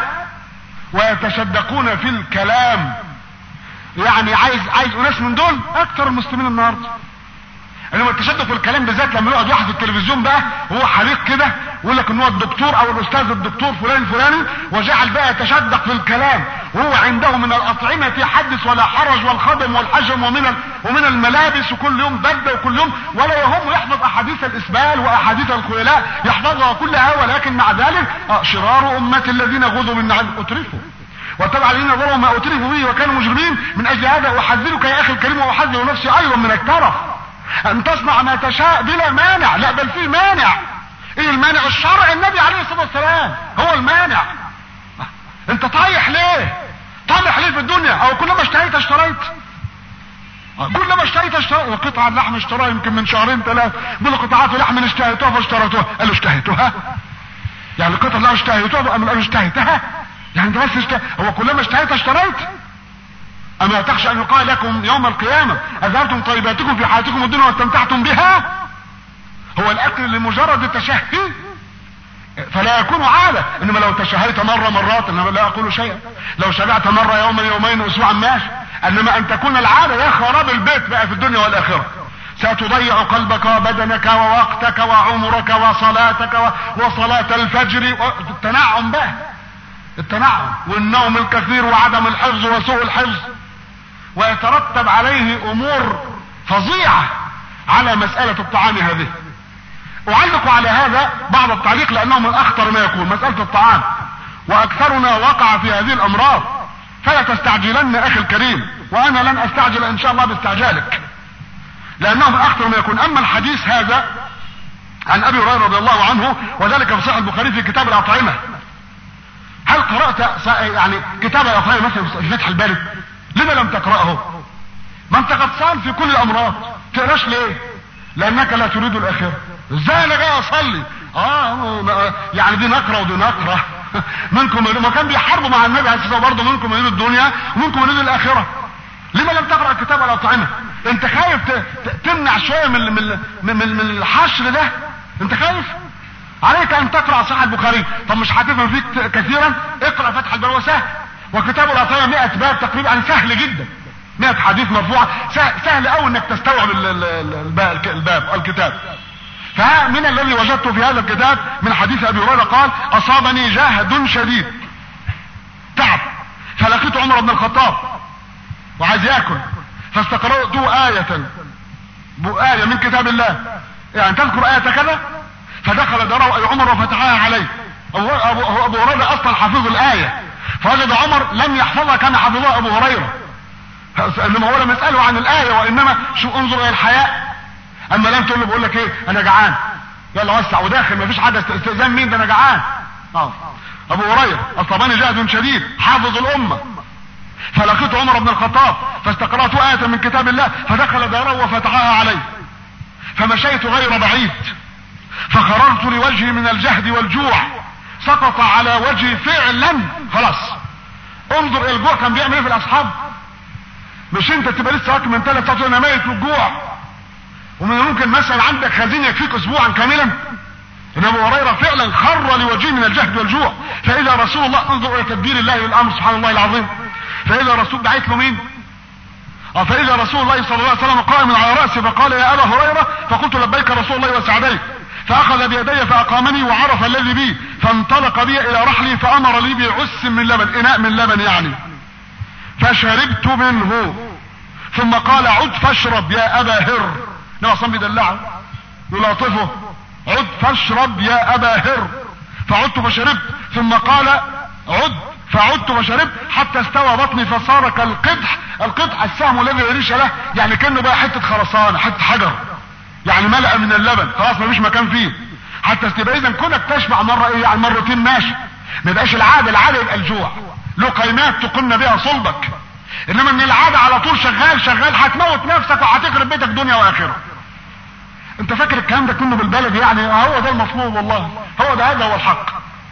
S3: ويتشدقون في الكلام. يعني عايز عايز ناس من دول اكتر المسلمين النهارده. انما التشدق في الكلام بالذات لما يقعد واحد في التلفزيون بقى وهو حريق كده ويقول لك ان هو الدكتور او الاستاذ الدكتور فلان الفلاني، وجعل بقى يتشدق في الكلام وهو عنده من الاطعمه حدث ولا حرج والخدم والحجم ومن ومن الملابس، وكل يوم بده وكل يوم، ولا يهم يحفظ احاديث الاسبال واحاديث الخيلاء يحفظها كلها، ولكن مع ذلك شرار امتي الذين غزوا بالنعيم اترفوا وتبع الذين ظلموا ما اترفوا به وكانوا مجرمين. من اجل هذا احذرك يا اخي الكريم واحذر نفسي ايضا من الترف، ان تصنع ما تشاء بلا مانع، لا بل في مانع. ايه المانع؟ الشرع، النبي عليه الصلاة والسلام هو المانع. انت طايح ليه؟ طالح ليه في الدنيا؟ او كلما اشتهيت اشتريت، كلما اشتريت اشتريت. وقطعة لحم اشتراها يمكن من شهرين ثلاثة، من قطعات لحم اشتهيتها فاشتريتها. قالوا اشتهيتها؟ يعني قطعة لحم اشتهيتها؟ أم قالوا اشتهيتها؟ يعني انت بس اشتهيت. هو كلما اشتهيت اشتريت؟ اما تخشى ان يقال لكم يوم القيامة اذهبتم طيباتكم في حياتكم الدنيا واستمتعتم بها؟ هو الاكل لمجرد التشهي فلا يكون عادة. انما لو تشهيت مرة مرات انما لا اقول شيئا، لو شبعت مرة يوما يومين اسبوعا ماشي، انما ان تكون العادة يا خراب البيت بقى في الدنيا والاخرة. ستضيع قلبك وبدنك ووقتك وعمرك وصلاتك وصلاة الفجر، التنعم بقى، التنعم والنوم الكثير وعدم الحفظ وسوء الحفظ، ويترتب عليه امور فظيعة على مسألة الطعام هذه. اعلق على هذا بعض التعليق لانه من اخطر ما يكون مسألة الطعام، واكثرنا وقع في هذه الامراض، فلا تستعجلن اخي الكريم، وانا لن استعجل ان شاء الله باستعجالك لانه من اخطر ما يكون. اما الحديث هذا عن ابي هريرة رضي الله عنه وذلك في صحيح البخاري في كتاب الاطعمة. هل قرأت يعني كتاب الاطعمة مثلا في فتح الباري؟ لما لم تقرأه؟ ما انت قد صان في كل الامراض، تقراش ليه؟ لانك لا تريد الاخرة. ازاي انا جاي اصلي؟ اه يعني دي نقرة ودي نقرة. منكم ما كان بيحاربوا مع النبي عليه الصلاة والسلام برضه، منكم يريد الدنيا ومنكم يريد الاخرة. لما لم تقرأ كتاب الاطعمة؟ انت خايف تمنع شوية من من من, من الحشر ده؟ انت خايف؟ عليك ان تقرأ صحيح البخاري. طب مش هتفهم فيك كثيرا؟ اقرأ فتح الباري وسهل، وكتاب الاطعمة مئة باب تقريبا، يعني سهل جدا، مئة حديث مرفوعة، سهل قوي انك تستوعب الباب الكتاب. فمن الذي وجدته في هذا الكتاب من حديث ابي هريرة قال: اصابني جهد شديد، تعب، فلقيت عمر بن الخطاب وعايز ياكل، فاستقرأت آية آية من كتاب الله، يعني تذكر آية كذا، فدخل داره عمر وفتحها عليه. ابو هريرة اصلا حافظ الآية، فوجد عمر لم يحفظها كما حفظها ابو هريرة، انما هو لم يسأله عن الآية، وانما شو انظر الى الحياء. اما لم تقول له بقول لك ايه انا جعان، يلا وسع وداخل مفيش حد استئذان، مين ده انا جعان. اه ابو هريرة اصابني جهد شديد، حافظ الامة، فلقيت عمر بن الخطاب فاستقرأت آية من كتاب الله، فدخل داره وفتحها عليه، فمشيت غير بعيد فخررت لوجهي من الجهد والجوع، سقط على وجهي فعلا خلاص. انظر الى الجوع كان بيعمل ايه في الاصحاب. مش انت تبقى لسه واكل من ثلاث ساعات وانا ميت والجوع، ومن ممكن مثلا عندك خزين يكفيك اسبوعا كاملا. انما ابو هريرة فعلا خر لوجهه من الجهد والجوع. فاذا رسول الله، انظر الى تدبير الله للامر سبحان الله العظيم، فاذا رسول دعيت له مين؟ اه فاذا رسول الله صلى الله عليه وسلم قائم على رأسي فقال: يا ابا هريرة، فقلت: لبيك رسول الله وسعديك. فاخذ بيدي فاقامني وعرف الذي بي، فانطلق بي الى رحلي فامر لي بعس من لبن، اناء من لبن يعني، فشربت منه، ثم قال عد فاشرب يا ابا هر. نبي عصام بيدلعه يلاطفه، عد فاشرب يا ابا هر، فعدت فشربت، ثم قال عد فعدت فشربت حتى استوى بطني فصار كالقدح. القدح السهم الذي لا ريش له، يعني كانه بقى حته خرسانه حته حجر، يعني ملأ من اللبن خلاص مفيش مكان فيه. حتى تبقى اذا كونك تشبع مره ايه يعني مرتين ماشي، ما يبقاش العاده، العاده يبقى الجوع له قيمات تقن بها صلبك، انما ان العاده على طول شغال شغال هتموت نفسك وهتخرب بيتك دنيا واخره. انت فاكر الكلام ده كله بالبلد يعني؟ هو ده المطلوب والله، هو ده، هذا هو الحق.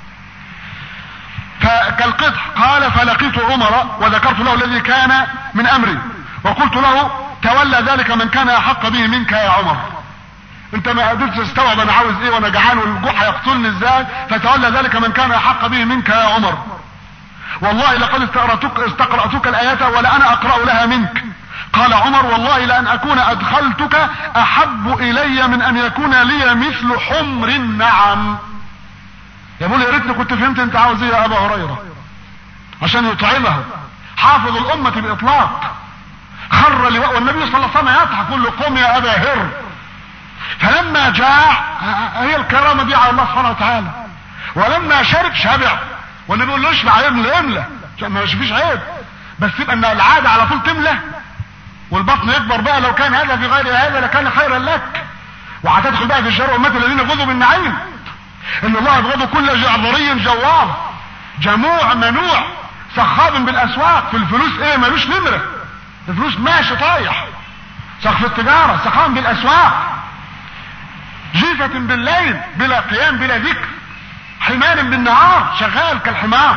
S3: فكالقطح. قال فلقيت عمر وذكرت له الذي كان من امري وقلت له تولى ذلك من كان احق به منك يا عمر. انت ما قدرتش تستوعب انا عاوز ايه وانا جعان والجوع هيقتلني ازاي، فتولى ذلك من كان احق به منك يا عمر. والله لقد استقرأتك, استقرأتك الايات ولا انا اقرأ لها منك. قال عمر والله لان اكون ادخلتك احب الي من ان يكون لي مثل حمر النعم. يقول يا ريتني كنت فهمت انت عاوز ايه يا ابا هريره، عشان يطعمه حافظ الامه باطلاق. خر لواء والنبي صلى الله عليه وسلم يضحك يقول له قم يا ابا هر. فلما جاع، هي الكرامه دي على الله سبحانه وتعالى، ولما شرب شبع، والنبي يقول له اشبع املى املى، ما فيش عيب، بس يبقى ان العاده على طول تملى والبطن يكبر بقى. لو كان هذا في غير هذا لكان خيرا لك، وهتدخل بقى في الشر امه الذين غضوا بالنعيم، ان الله يبغض كل جعبري جوار جموع منوع سخاب بالاسواق. في الفلوس ايه ملوش نمره، الفلوس ماشي طايح، سخف التجاره سخام بالاسواق، جيفة بالليل بلا قيام بلا ذكر، حمار بالنهار شغال كالحمار،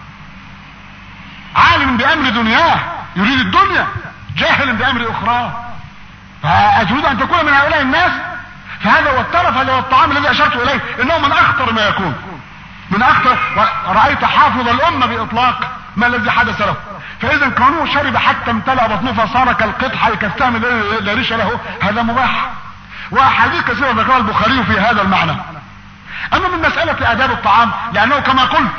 S3: عالم بامر دنياه يريد الدنيا، جاهل بامر اخرى. فاتريد ان تكون من هؤلاء الناس؟ فهذا هو الترف، هذا هو الطعام الذي اشرت اليه، انه من اخطر ما يكون، من اخطر. رايت حافظ الامه باطلاق ما الذي حدث له. فاذا كونه شرب حتى امتلأ بطنه فصار كالقطح كالسهم لا ريش له، هذا مباح. واحاديث كثيره ذكرها البخاري في هذا المعنى. اما من مساله اداب الطعام، لانه كما قلت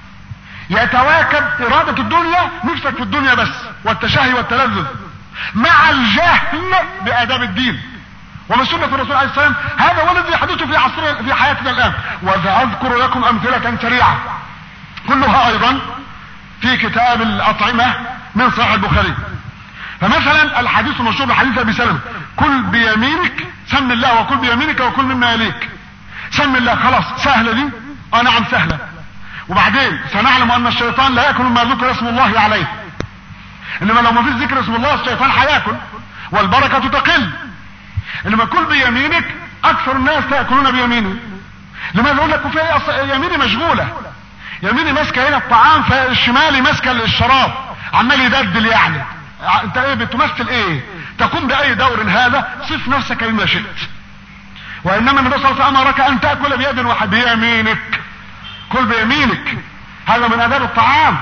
S3: يتواكب اراده الدنيا، نفسك في الدنيا بس والتشهي والتلذذ، مع الجهل باداب الدين ومن سنة الرسول عليه السلام. هذا هو الذي يحدث في عصرنا في حياتنا الان. وسأذكر لكم امثلة سريعة كلها ايضا في كتاب الاطعمة من صحيح البخاري. فمثلا الحديث المشهور بحديث ابي سلمة، كل بيمينك، سم الله وكل بيمينك وكل مما يليك. سم الله خلاص سهلة دي، اه نعم سهلة. وبعدين سنعلم ان الشيطان لا ياكل ما ذكر اسم الله عليه، انما لو ما فيش ذكر اسم الله الشيطان هياكل والبركة تقل. انما كل بيمينك، اكثر الناس تاكلون بيمينه. لماذا؟ يقول لك في يميني مشغوله، يميني ماسكه هنا الطعام، فالشمالي ماسكه الشراب، عمال يدلدل. يعني انت ايه بتمثل ايه؟ تقوم باي دور هذا؟ صف نفسك بما شئت. وانما النبي صلى الله عليه وسلم امرك ان تاكل بيد واحد، بيمينك، كل بيمينك، هذا من اداب الطعام.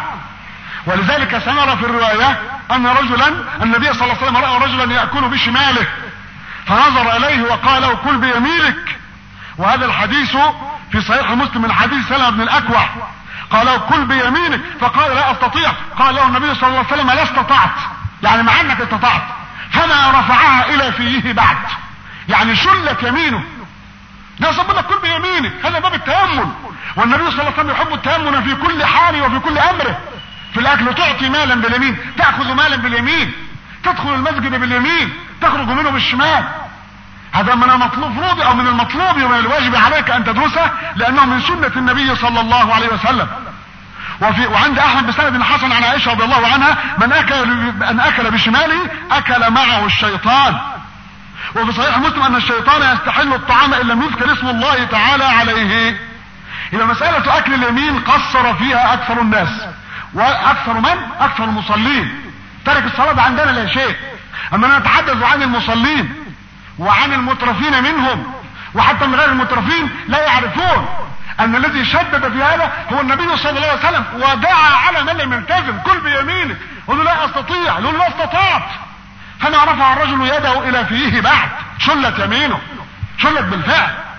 S3: ولذلك سنرى في الروايه ان رجلا، النبي صلى الله عليه وسلم راى رجلا ياكل بشماله فنظر اليه وقال له كل بيمينك. وهذا الحديث في صحيح مسلم من حديث سلمة بن الاكوع، قال له كل بيمينك، فقال لا استطيع. قال له النبي صلى الله عليه وسلم لا استطعت، يعني مع انك استطعت، فما رفعها الى فيه بعد، يعني شلت يمينه. ده صب لك كل بيمينك، هذا باب التامل. والنبي صلى الله عليه وسلم يحب التامل في كل حال وفي كل امره. في الاكل تعطي مالا باليمين، تاخذ مالا باليمين، تدخل المسجد باليمين، تخرج منه بالشمال. هذا من المطلوب فروضي او من المطلوب ومن الواجب عليك ان تدرسه، لانه من سنة النبي صلى الله عليه وسلم. وفي وعند احمد بسند حسن عن عائشة رضي الله عنها، من اكل من اكل بشماله اكل معه الشيطان. وفي صحيح مسلم ان الشيطان يستحل الطعام ان لم يذكر اسم الله تعالى عليه. اذا مسألة اكل اليمين قصر فيها اكثر الناس، واكثر من؟ اكثر المصلين. ترك الصلاة عندنا لا شيء. اما نتحدث عن المصلين وعن المترفين منهم، وحتى من غير المترفين لا يعرفون ان الذي شدد في هذا هو النبي صلى الله عليه وسلم، ودعا على من لم يلتزم كل بيمينه. يقول له لا استطيع، يقول له لا استطعت، فما رفع الرجل يده الى فيه بعد، شلت يمينه، شلت بالفعل.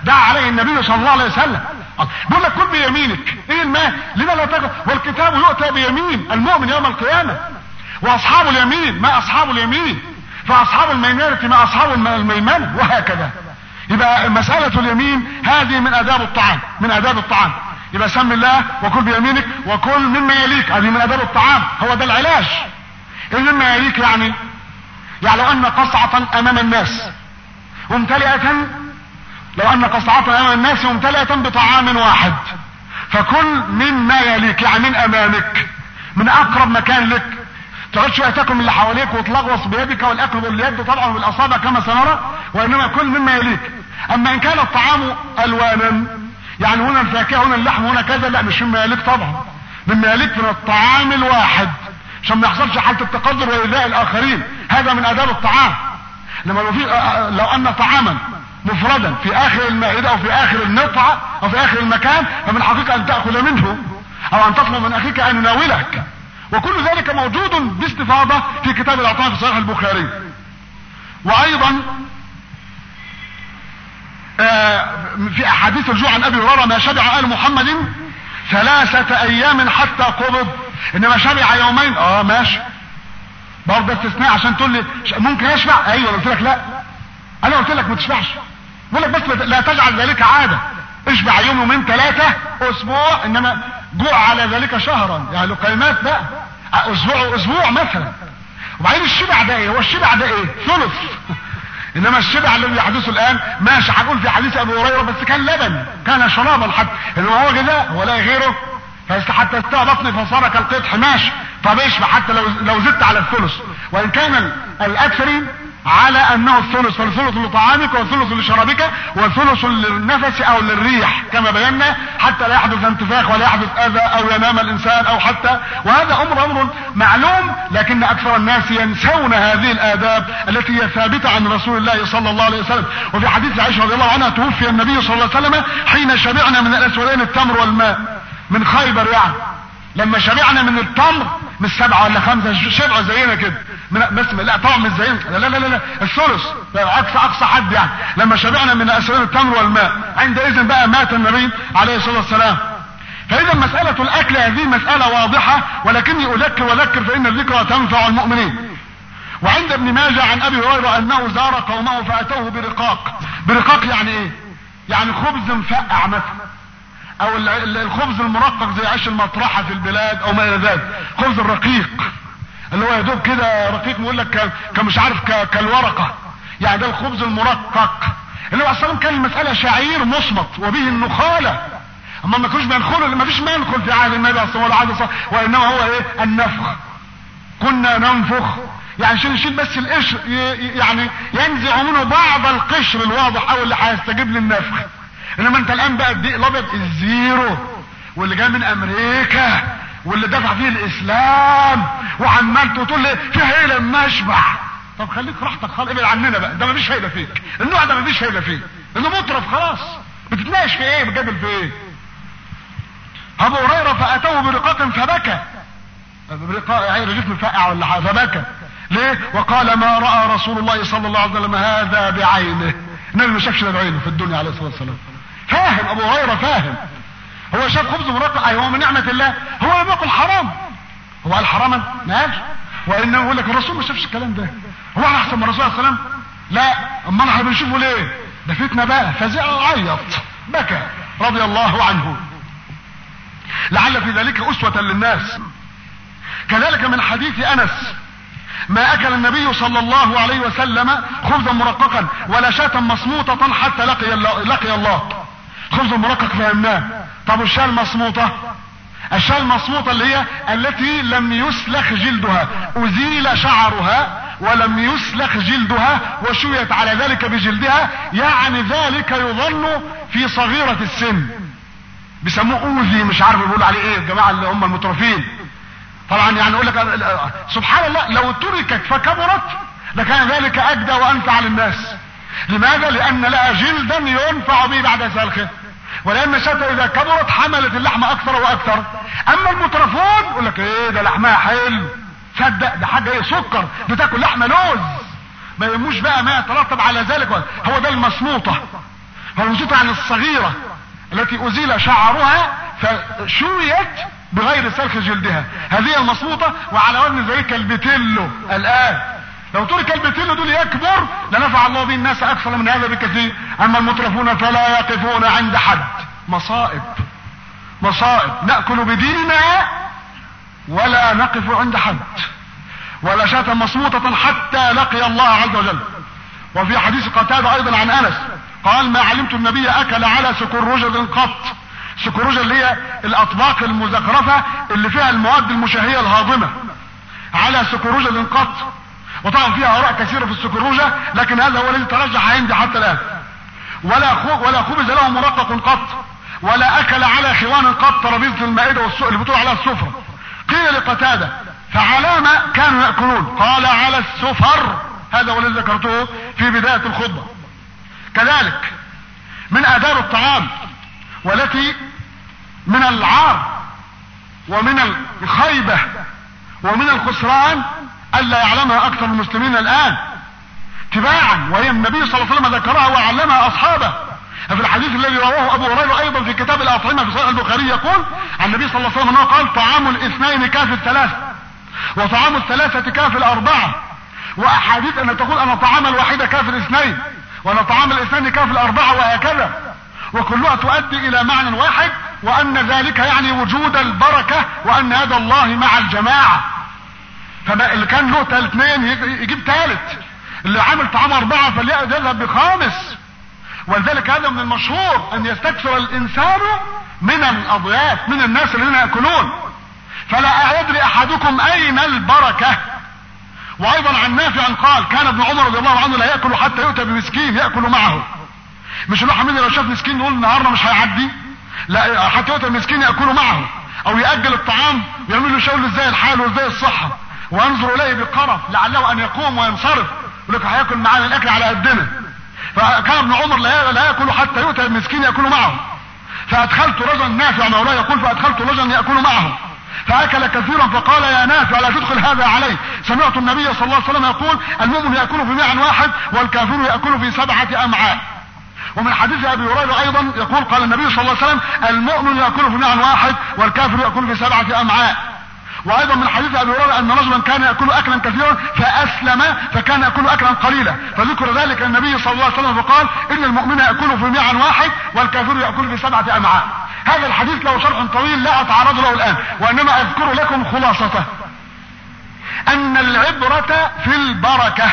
S3: دعا عليه النبي صلى الله عليه وسلم. بيقول لك كل بيمينك، ايه الماء؟ لما لا تاكل؟ والكتاب يؤتى بيمين المؤمن يوم القيامة، واصحاب اليمين ما اصحاب اليمين، فاصحاب الميمنة ما اصحاب الميمنة، وهكذا. يبقى مسألة اليمين هذه من آداب الطعام، من آداب الطعام. يبقى سم الله وكل بيمينك وكل مما يليك، هذه من آداب الطعام، هو ده العلاج. ايه مما يليك؟ يعني يعني لو ان قصعة امام الناس ممتلئة، لو ان قصعة امام الناس ممتلئة بطعام واحد، فكل مما يليك يعني من امامك، من اقرب مكان لك. تقعد شويه تاكل من اللي حواليك وتلغوص بيدك، والاكل باليد طبعا بالاصابع كما سنرى، وانما كل مما يليك. اما ان كان الطعام الوانا، يعني هنا الفاكهه هنا اللحم هنا كذا، لا مش مما يليك طبعا، مما يليك من الطعام الواحد عشان ما يحصلش حاله التقدر وايذاء الاخرين، هذا من اداب الطعام. لما لو في لو ان طعاما مفردا في اخر المائده او في اخر النطعه او في اخر المكان، فمن حقيقه ان تاخذ منه او ان تطلب من اخيك ان يناولك، وكل ذلك موجود باستفاضه في كتاب الاعطاء في صحيح البخاري. وايضا في احاديث الجوع عن ابي هريره: ما شبع ال محمد ثلاثه ايام حتى قبض، انما شبع يومين. اه ماشي، برضه استثناء عشان تقول لي ممكن يشبع. ايوه قلت لك لا، انا قلت لك ما تشبعش، بقول لك بس لا تجعل ذلك عاده، اشبع يوم يومين ثلاثه اسبوع، انما جوع على ذلك شهرا، يعني لقيمات بقى اسبوع اسبوع مثلا. وبعدين الشبع ده ايه؟ هو الشبع ده ايه؟ ثلث. انما الشبع الذي يحدث الان ماشي، هقول في حديث ابي هريره بس كان لبن، كان شرابا حتى، انما هو غذاء ولا غيره، حتى استوى بطني فصار كالقدح. ماشي، طب اشبع حتى لو لو زدت على الثلث، وان كان الاكثرين على انه الثلث، فالثلث لطعامك والثلث لشرابك والثلث للنفس او للريح كما بينا، حتى لا يحدث انتفاخ ولا يحدث اذى او ينام الانسان او حتى، وهذا امر امر معلوم، لكن اكثر الناس ينسون هذه الاداب التي هي ثابته عن رسول الله صلى الله عليه وسلم. وفي حديث عائشه رضي الله عنها: توفي النبي صلى الله عليه وسلم حين شبعنا من الاسودين التمر والماء، من خيبر يعني، لما شبعنا من التمر، مش سبعة ولا خمسة شبع زينا كده، بس لا طبعا مش زينا، لا لا لا لا الثلث، اقصى اقصى حد يعني، لما شبعنا من اسرار التمر والماء، عندئذ بقى مات النبي عليه الصلاه والسلام. فاذا مساله الاكل هذه مساله واضحه، ولكني اذكر واذكر فان الذكرى تنفع المؤمنين. وعند ابن ماجه عن ابي هريره انه زار قومه فاتوه برقاق. برقاق يعني ايه؟ يعني خبز مفقع مثلا، او الخبز المرقق زي عيش المطرحه في البلاد او ما الى ذلك، خبز الرقيق اللي هو يدوب كده رقيق، بيقول لك كمش عارف كالورقه، يعني ده الخبز المرقق اللي هو اصلا كان المساله شعير مصمت وبه النخاله. اما ما كانوش بينخلوا، ما فيش ما ينخل في عهد النبي صلى الله عليه وسلم، وانما هو ايه؟ النفخ. كنا ننفخ يعني عشان نشيل بس القشر، يعني ينزع منه بعض القشر الواضح او اللي هيستجيب للنفخ. انما انت الان بقى الدقيق الابيض الزيرو، واللي جاي من امريكا، واللي دفع فيه الاسلام، وعمال تقول لي فيها ايه لما اشبع. طب خليك راحتك خالص، ابعد عننا بقى، ده مفيش فايده فيك، النوع ده مفيش فايده فيه، انه مطرف خلاص، بتتناقش في ايه؟ بتجادل في ايه؟ ابو هريره فاتوه برقاق فبكى، برقاق يعني رغيف مفقع ولا حاجه، فبكى ليه؟ وقال: ما راى رسول الله صلى الله عليه وسلم هذا بعينه. النبي ما شافش ده بعينه في الدنيا عليه الصلاه والسلام. فاهم ابو هريره، فاهم، هو شاف خبز مرقق، ايوه من نعمه الله، هو لم يقل حرام، هو قال حراما؟ ماشي، وانه يقول لك الرسول ما شافش الكلام ده، هو انا احسن من الرسول عليه السلام؟ لا، امال احنا بنشوفه ليه؟ ده فتنه بقى، فزع وعيط بكى رضي الله عنه، لعل في ذلك اسوه للناس. كذلك من حديث انس: ما اكل النبي صلى الله عليه وسلم خبزا مرققا ولا شاة مصموطة حتى لقي الله, لقي الله. خبز مرقق فهمناه، طب الشاة المصموطة؟ الشاة المصموطة اللي هي التي لم يسلخ جلدها، ازيل شعرها ولم يسلخ جلدها وشويت على ذلك بجلدها، يعني ذلك يظن في صغيرة السن، بيسموه اوزي، مش عارف يقولوا عليه ايه الجماعة اللي هم المترفين طبعا، يعني يقول لك سبحان الله لو تركت فكبرت لكان ذلك اجدى وانفع للناس. لماذا؟ لان لها جلدا ينفع به بعد سلخه، ولان الشاة اذا كبرت حملت اللحمة اكثر واكثر. اما المترفون يقول لك ايه ده لحمها حلو، صدق ده حاجة ايه، سكر، بتاكل لحمة لوز، ما يهموش بقى ما يترتب على ذلك. هو ده المصموطة، فالمسوطة عن الصغيرة التي ازيل شعرها فشويت بغير سلخ جلدها، هذه المصموطة. وعلى وزن ذلك البتلو الان، لو ترك البتلو دول يكبر لنفع الله به الناس اكثر من هذا بكثير. اما المترفون فلا يقفون عند حد. مصائب مصائب، نأكل بديننا ولا نقف عند حد، ولا شاة مصموطة حتى لقي الله عز وجل. وفي حديث قتادة ايضا عن انس قال: ما علمت النبي اكل على سكروجة قط. سكروجة اللي هي الاطباق المزخرفة اللي فيها المواد المشهية الهاضمة، على سكروجة قط. وطبعا فيها اراء كثيرة في السكروجة، لكن هذا هو الذي ترجح عندي حتى الان. ولا ولا خبز له مرقق قط، ولا اكل على خوان قط، ترابيزة المائدة والسوق اللي بتقول عليها السفرة. قيل لقتادة: فعلى ما كانوا يأكلون؟ قال: على السفر. هذا هو الذي ذكرته في بداية الخطبة. كذلك من آداب الطعام والتي من العار ومن الخيبة ومن الخسران ألا يعلمها أكثر المسلمين الآن تباعا، وهي النبي صلى الله عليه وسلم ذكرها وعلمها أصحابه. في الحديث الذي رواه أبو هريرة أيضا في كتاب الأطعمة في صحيح البخاري يقول عن النبي صلى الله عليه وسلم أنه قال: طعام الاثنين كاف الثلاثة، وطعام الثلاثة كاف الأربعة. وأحاديث أن تقول أن طعام الواحدة كاف الاثنين، وأن طعام الاثنين كاف الأربعة، وهكذا. وكلها تؤدي إلى معنى واحد، وأن ذلك يعني وجود البركة، وأن يد الله مع الجماعة. فما اللي كان له اثنين يجيب ثالث، اللي عامل طعام أربعة فليذهب بخامس. ولذلك هذا من المشهور أن يستكثر الإنسان من الأضياف، من الناس الذين يأكلون، فلا يدري أحدكم أين البركة. وأيضا عن نافع قال: كان ابن عمر رضي الله عنه لا يأكل حتى يؤتى بمسكين يأكل معه. مش له حميد لو شاف مسكين يقول النهارده مش هيعدي، لا، حتى يؤتى بمسكين يأكل معه، أو يأجل الطعام ويعمل له شاول ازاي الحال وازاي الصحة، وينظر إليه بقرف لعله أن يقوم وينصرف، يقول لك هياكل معانا الأكل على قدنا. فكان ابن عمر لا يأكل حتى يؤتى بمسكين يأكل معه. فأدخلت رجلا، نافع مولاه يقول: فأدخلت رجلا يأكل معه فأكل كثيرا، فقال: يا نافع لا تدخل هذا علي. سمعت النبي صلى الله عليه وسلم يقول: المؤمن يأكل في معن واحد والكافر يأكل في سبعة أمعاء. ومن حديث أبي هريرة أيضا يقول: قال النبي صلى الله عليه وسلم: المؤمن يأكل في معن واحد والكافر يأكل في سبعة أمعاء. وايضا من حديث ابي هريره ان رجلا كان ياكل اكلا كثيرا فاسلم فكان ياكل اكلا قليلا، فذكر ذلك النبي صلى الله عليه وسلم فقال: ان المؤمن ياكل في معن واحد والكافر ياكل في سبعه امعاء. هذا الحديث له شرح طويل لا اتعرض له الان، وانما اذكر لكم خلاصته. ان العبرة في البركة،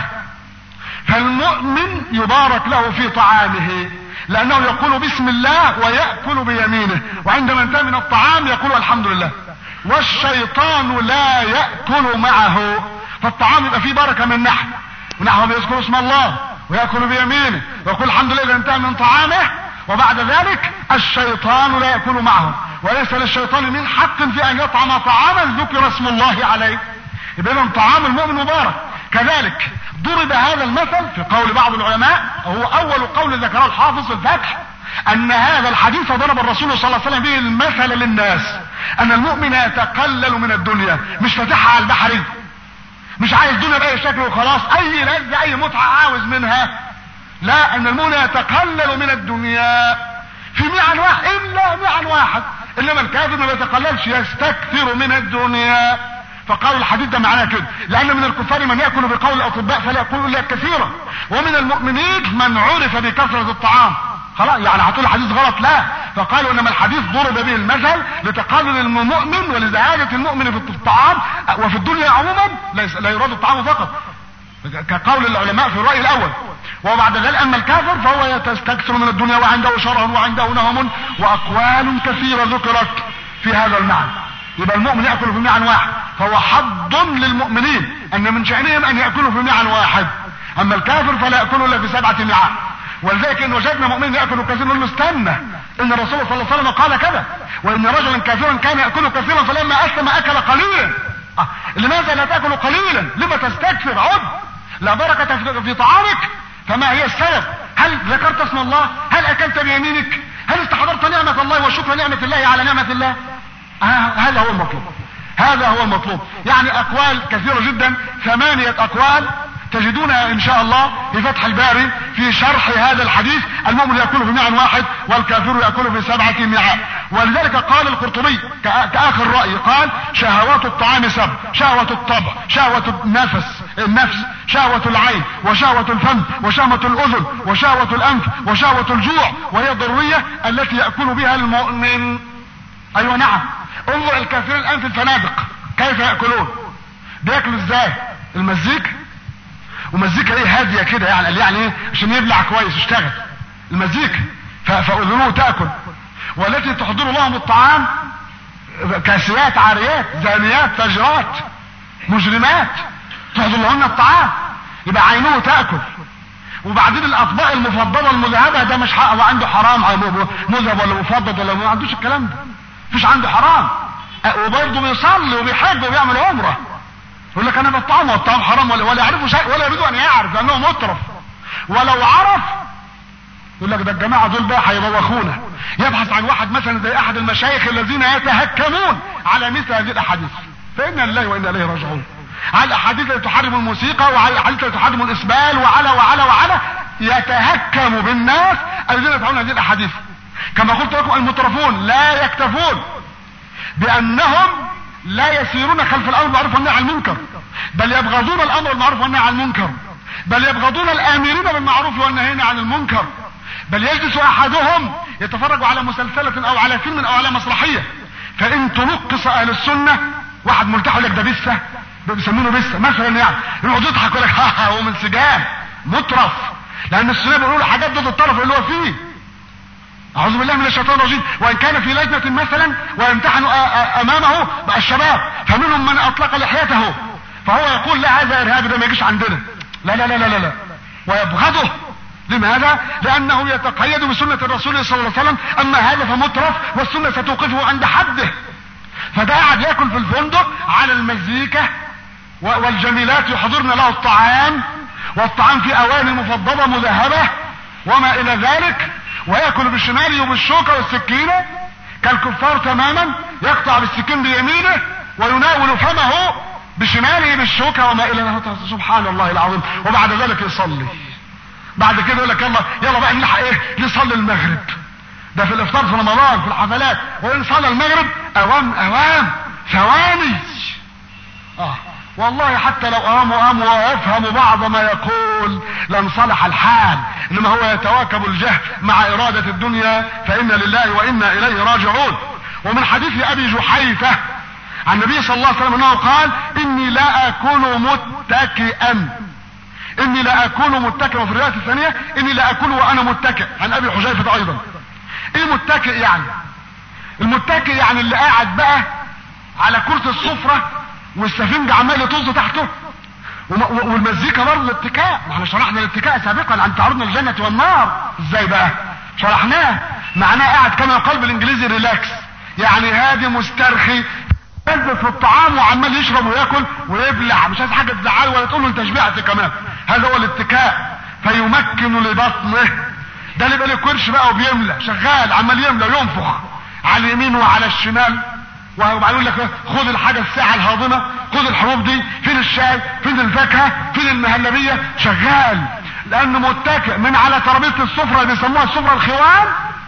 S3: فالمؤمن يبارك له في طعامه لانه يقول بسم الله ويأكل بيمينه، وعندما انتهى من الطعام يقول الحمد لله. والشيطان لا يأكل معه، فالطعام يبقى فيه بركة من نحو ونحو بيذكر اسم الله ويأكل بيمينه ويقول الحمد لله اذا انتهى من طعامه، وبعد ذلك الشيطان لا يأكل معه، وليس للشيطان من حق في ان يطعم طعاما ذكر اسم الله عليه. يبقى طعام المؤمن مبارك. كذلك ضرب هذا المثل في قول بعض العلماء، هو اول قول ذكره الحافظ في الفتح، ان هذا الحديث ضرب الرسول صلى الله عليه وسلم به المثل للناس، ان المؤمن يتقلل من الدنيا، مش فاتحها على البحر، مش عايز دنيا باي شكل وخلاص، اي لذة اي متعة عاوز منها، لا، ان المؤمن يتقلل من الدنيا في معن واحد الا معن واحد، انما الكافر ما يتقللش، يستكثر من الدنيا. فقالوا الحديث ده معناه كده، لان من الكفار من يأكل بقول الاطباء فلا يأكل الا كثيرا، ومن المؤمنين من عرف بكثرة الطعام. خلاص يعني هتقول الحديث غلط؟ لا، فقالوا انما الحديث ضرب به المثل لتقلل المؤمن ولزيادة المؤمن في الطعام، وفي الدنيا عموما لا يراد الطعام فقط كقول العلماء في الرأي الاول. وبعد ذلك اما الكافر فهو يستكثر من الدنيا وعنده شرع وعنده نهم واقوال كثيرة ذكرت في هذا المعنى. يبقى المؤمن يأكل في معن واحد، فهو حظ للمؤمنين ان من شأنهم ان يأكلوا في معن واحد، اما الكافر فلا يأكل الا في سبعة معان. ولذلك ان وجدنا مؤمن يأكل كثيرا نقول له استنى، ان الرسول صلى الله عليه وسلم قال كذا، وان رجلا كافرا كان يأكل كثيرا فلما اسلم اكل قليلا. آه. لماذا لا تأكل قليلا؟ لما تستكثر؟ عد لا بركة في طعامك، فما هي السبب؟ هل ذكرت اسم الله؟ هل اكلت بيمينك؟ هل استحضرت نعمة الله وشكر نعمة الله على نعمة الله؟ آه. هذا هو المطلوب، هذا هو المطلوب. يعني اقوال كثيرة جدا، ثمانية اقوال تجدونها ان شاء الله في فتح الباري في شرح هذا الحديث: المؤمن يأكل في ماء واحد والكافر يأكل في سبعة امعاء. ولذلك قال القرطبي كآخر رأي، قال: شهوات الطعام سبع: شهوة الطبع، شهوة النفس النفس شهوة العين، وشهوة الفم، وشهوة الأذن، وشهوة الأنف، وشهوة الجوع، وهي الضرورية التي يأكل بها المؤمن. ايوه نعم. انظر الكافرين الآن في الفنادق كيف يأكلون. بياكلوا ازاي؟ المزيكا، ومزيكا ايه؟ هاديه كده، يعني يعني ايه؟ عشان يبلع كويس يشتغل المزيكا، فاذنوه تاكل. والتي تحضر لهم الطعام كاسيات عاريات زانيات فاجرات مجرمات تحضر لهن الطعام، يبقى عينه تاكل. وبعدين الاطباق المفضله المذهبه ده مش حق وعنده حرام مذهب ولا مفضل ولا ما عندوش الكلام ده، مفيش عنده حرام. وبرضه بيصلي وبيحب وبيعمل عمره، يقول لك انا بالطعام والطعام حرام، ولا ولا يعرفوا شيء ولا يريدوا ان يعرف لانه مطرف. ولو عرف يقول لك ده الجماعه دول بقى هيبوخونا. يبحث عن واحد مثلا زي احد المشايخ الذين يتهكمون على مثل هذه الاحاديث، فانا لله وانا اليه راجعون، على الاحاديث التي تحرم الموسيقى وعلى الاحاديث التي تحرم الاسبال وعلى وعلى وعلى يتهكم بالناس الذين يفعلون هذه الاحاديث. كما قلت لكم المترفون لا يكتفون بانهم لا يسيرون خلف الامر بالمعروف والنهي عن المنكر، بل يبغضون الامر بالمعروف والنهي عن المنكر، بل يبغضون الامرين بالمعروف والنهيين عن المنكر، بل يجلس احدهم يتفرج على مسلسلة او على فيلم او على مسرحية، فان تنقص اهل السنة واحد ملتحي يقول لك ده بسه، بيسمونه بسه مثلا، يعني يقعد يضحك يقول لك ها ها هو منسجام مترف، لان السنة بيقولوا له حاجات ضد الطرف اللي هو فيه. اعوذ بالله من الشيطان الرجيم. وان كان في لجنة مثلا ويمتحن امامه بقى الشباب، فمنهم من اطلق لحيته فهو يقول لا هذا ارهابي ده ما يجيش عندنا، لا لا لا لا لا ويبغضه. لماذا؟ لانه يتقيد بسنة الرسول صلى الله عليه وسلم، اما هذا فمترف والسنة ستوقفه عند حده. فده قاعد ياكل في الفندق على المزيكا والجميلات يحضرن له الطعام، والطعام في اواني مفضلة مذهبة وما الى ذلك، ويأكل بالشمال وبالشوكة والسكينة كالكفار تماما، يقطع بالسكين بيمينه ويناول فمه بشماله بالشوكة وما الى ذلك. سبحان الله العظيم. وبعد ذلك يصلي، بعد كده يقول لك يلا يلا بقى نلحق ايه نصلي المغرب، ده في الافطار في رمضان في الحفلات، وان صلى المغرب اوام اوام ثواني. اه والله حتى لو قاموا قاموا ويفهم بعض ما يقول لانصلح الحال، انما هو يتواكب الجهل مع ارادة الدنيا، فإنا لله وإنا إليه راجعون. ومن حديث أبي جحيفة عن النبي صلى الله عليه وسلم انه قال: اني لا اكون متكئا، اني لا اكون متكئا. وفي الرواية الثانية اني لا اكون وانا متكئ، عن ابي حذيفة ايضا. ايه متكئ يعني؟ المتكئ يعني اللي قاعد بقى على كرسي السفرة والسفنج عمال يطز تحته، والمزيكا برضه الاتكاء. احنا شرحنا الاتكاء سابقا عن تعرضنا الجنة والنار، ازاي بقى شرحناه؟ معناه قاعد كما يقال بالانجليزي ريلاكس، يعني هادي مسترخي ينزل في الطعام وعمال يشرب وياكل ويبلع، مش عايز حاجه تزعله ولا تقول له انت شبعت كمان. هذا هو الاتكاء، فيمكن لبطنه. ده اللي بقى له كرش بقى وبيملى شغال عمال يملى وينفخ على اليمين وعلى الشمال، وبعدين يقول لك خد الحاجه الساعه الهاضمه، خد الحبوب دي، فين الشاي، فين الفاكهه، فين المهلبيه، شغال. لانه متكئ من على ترابيزه السفره اللي بيسموها السفره الخوان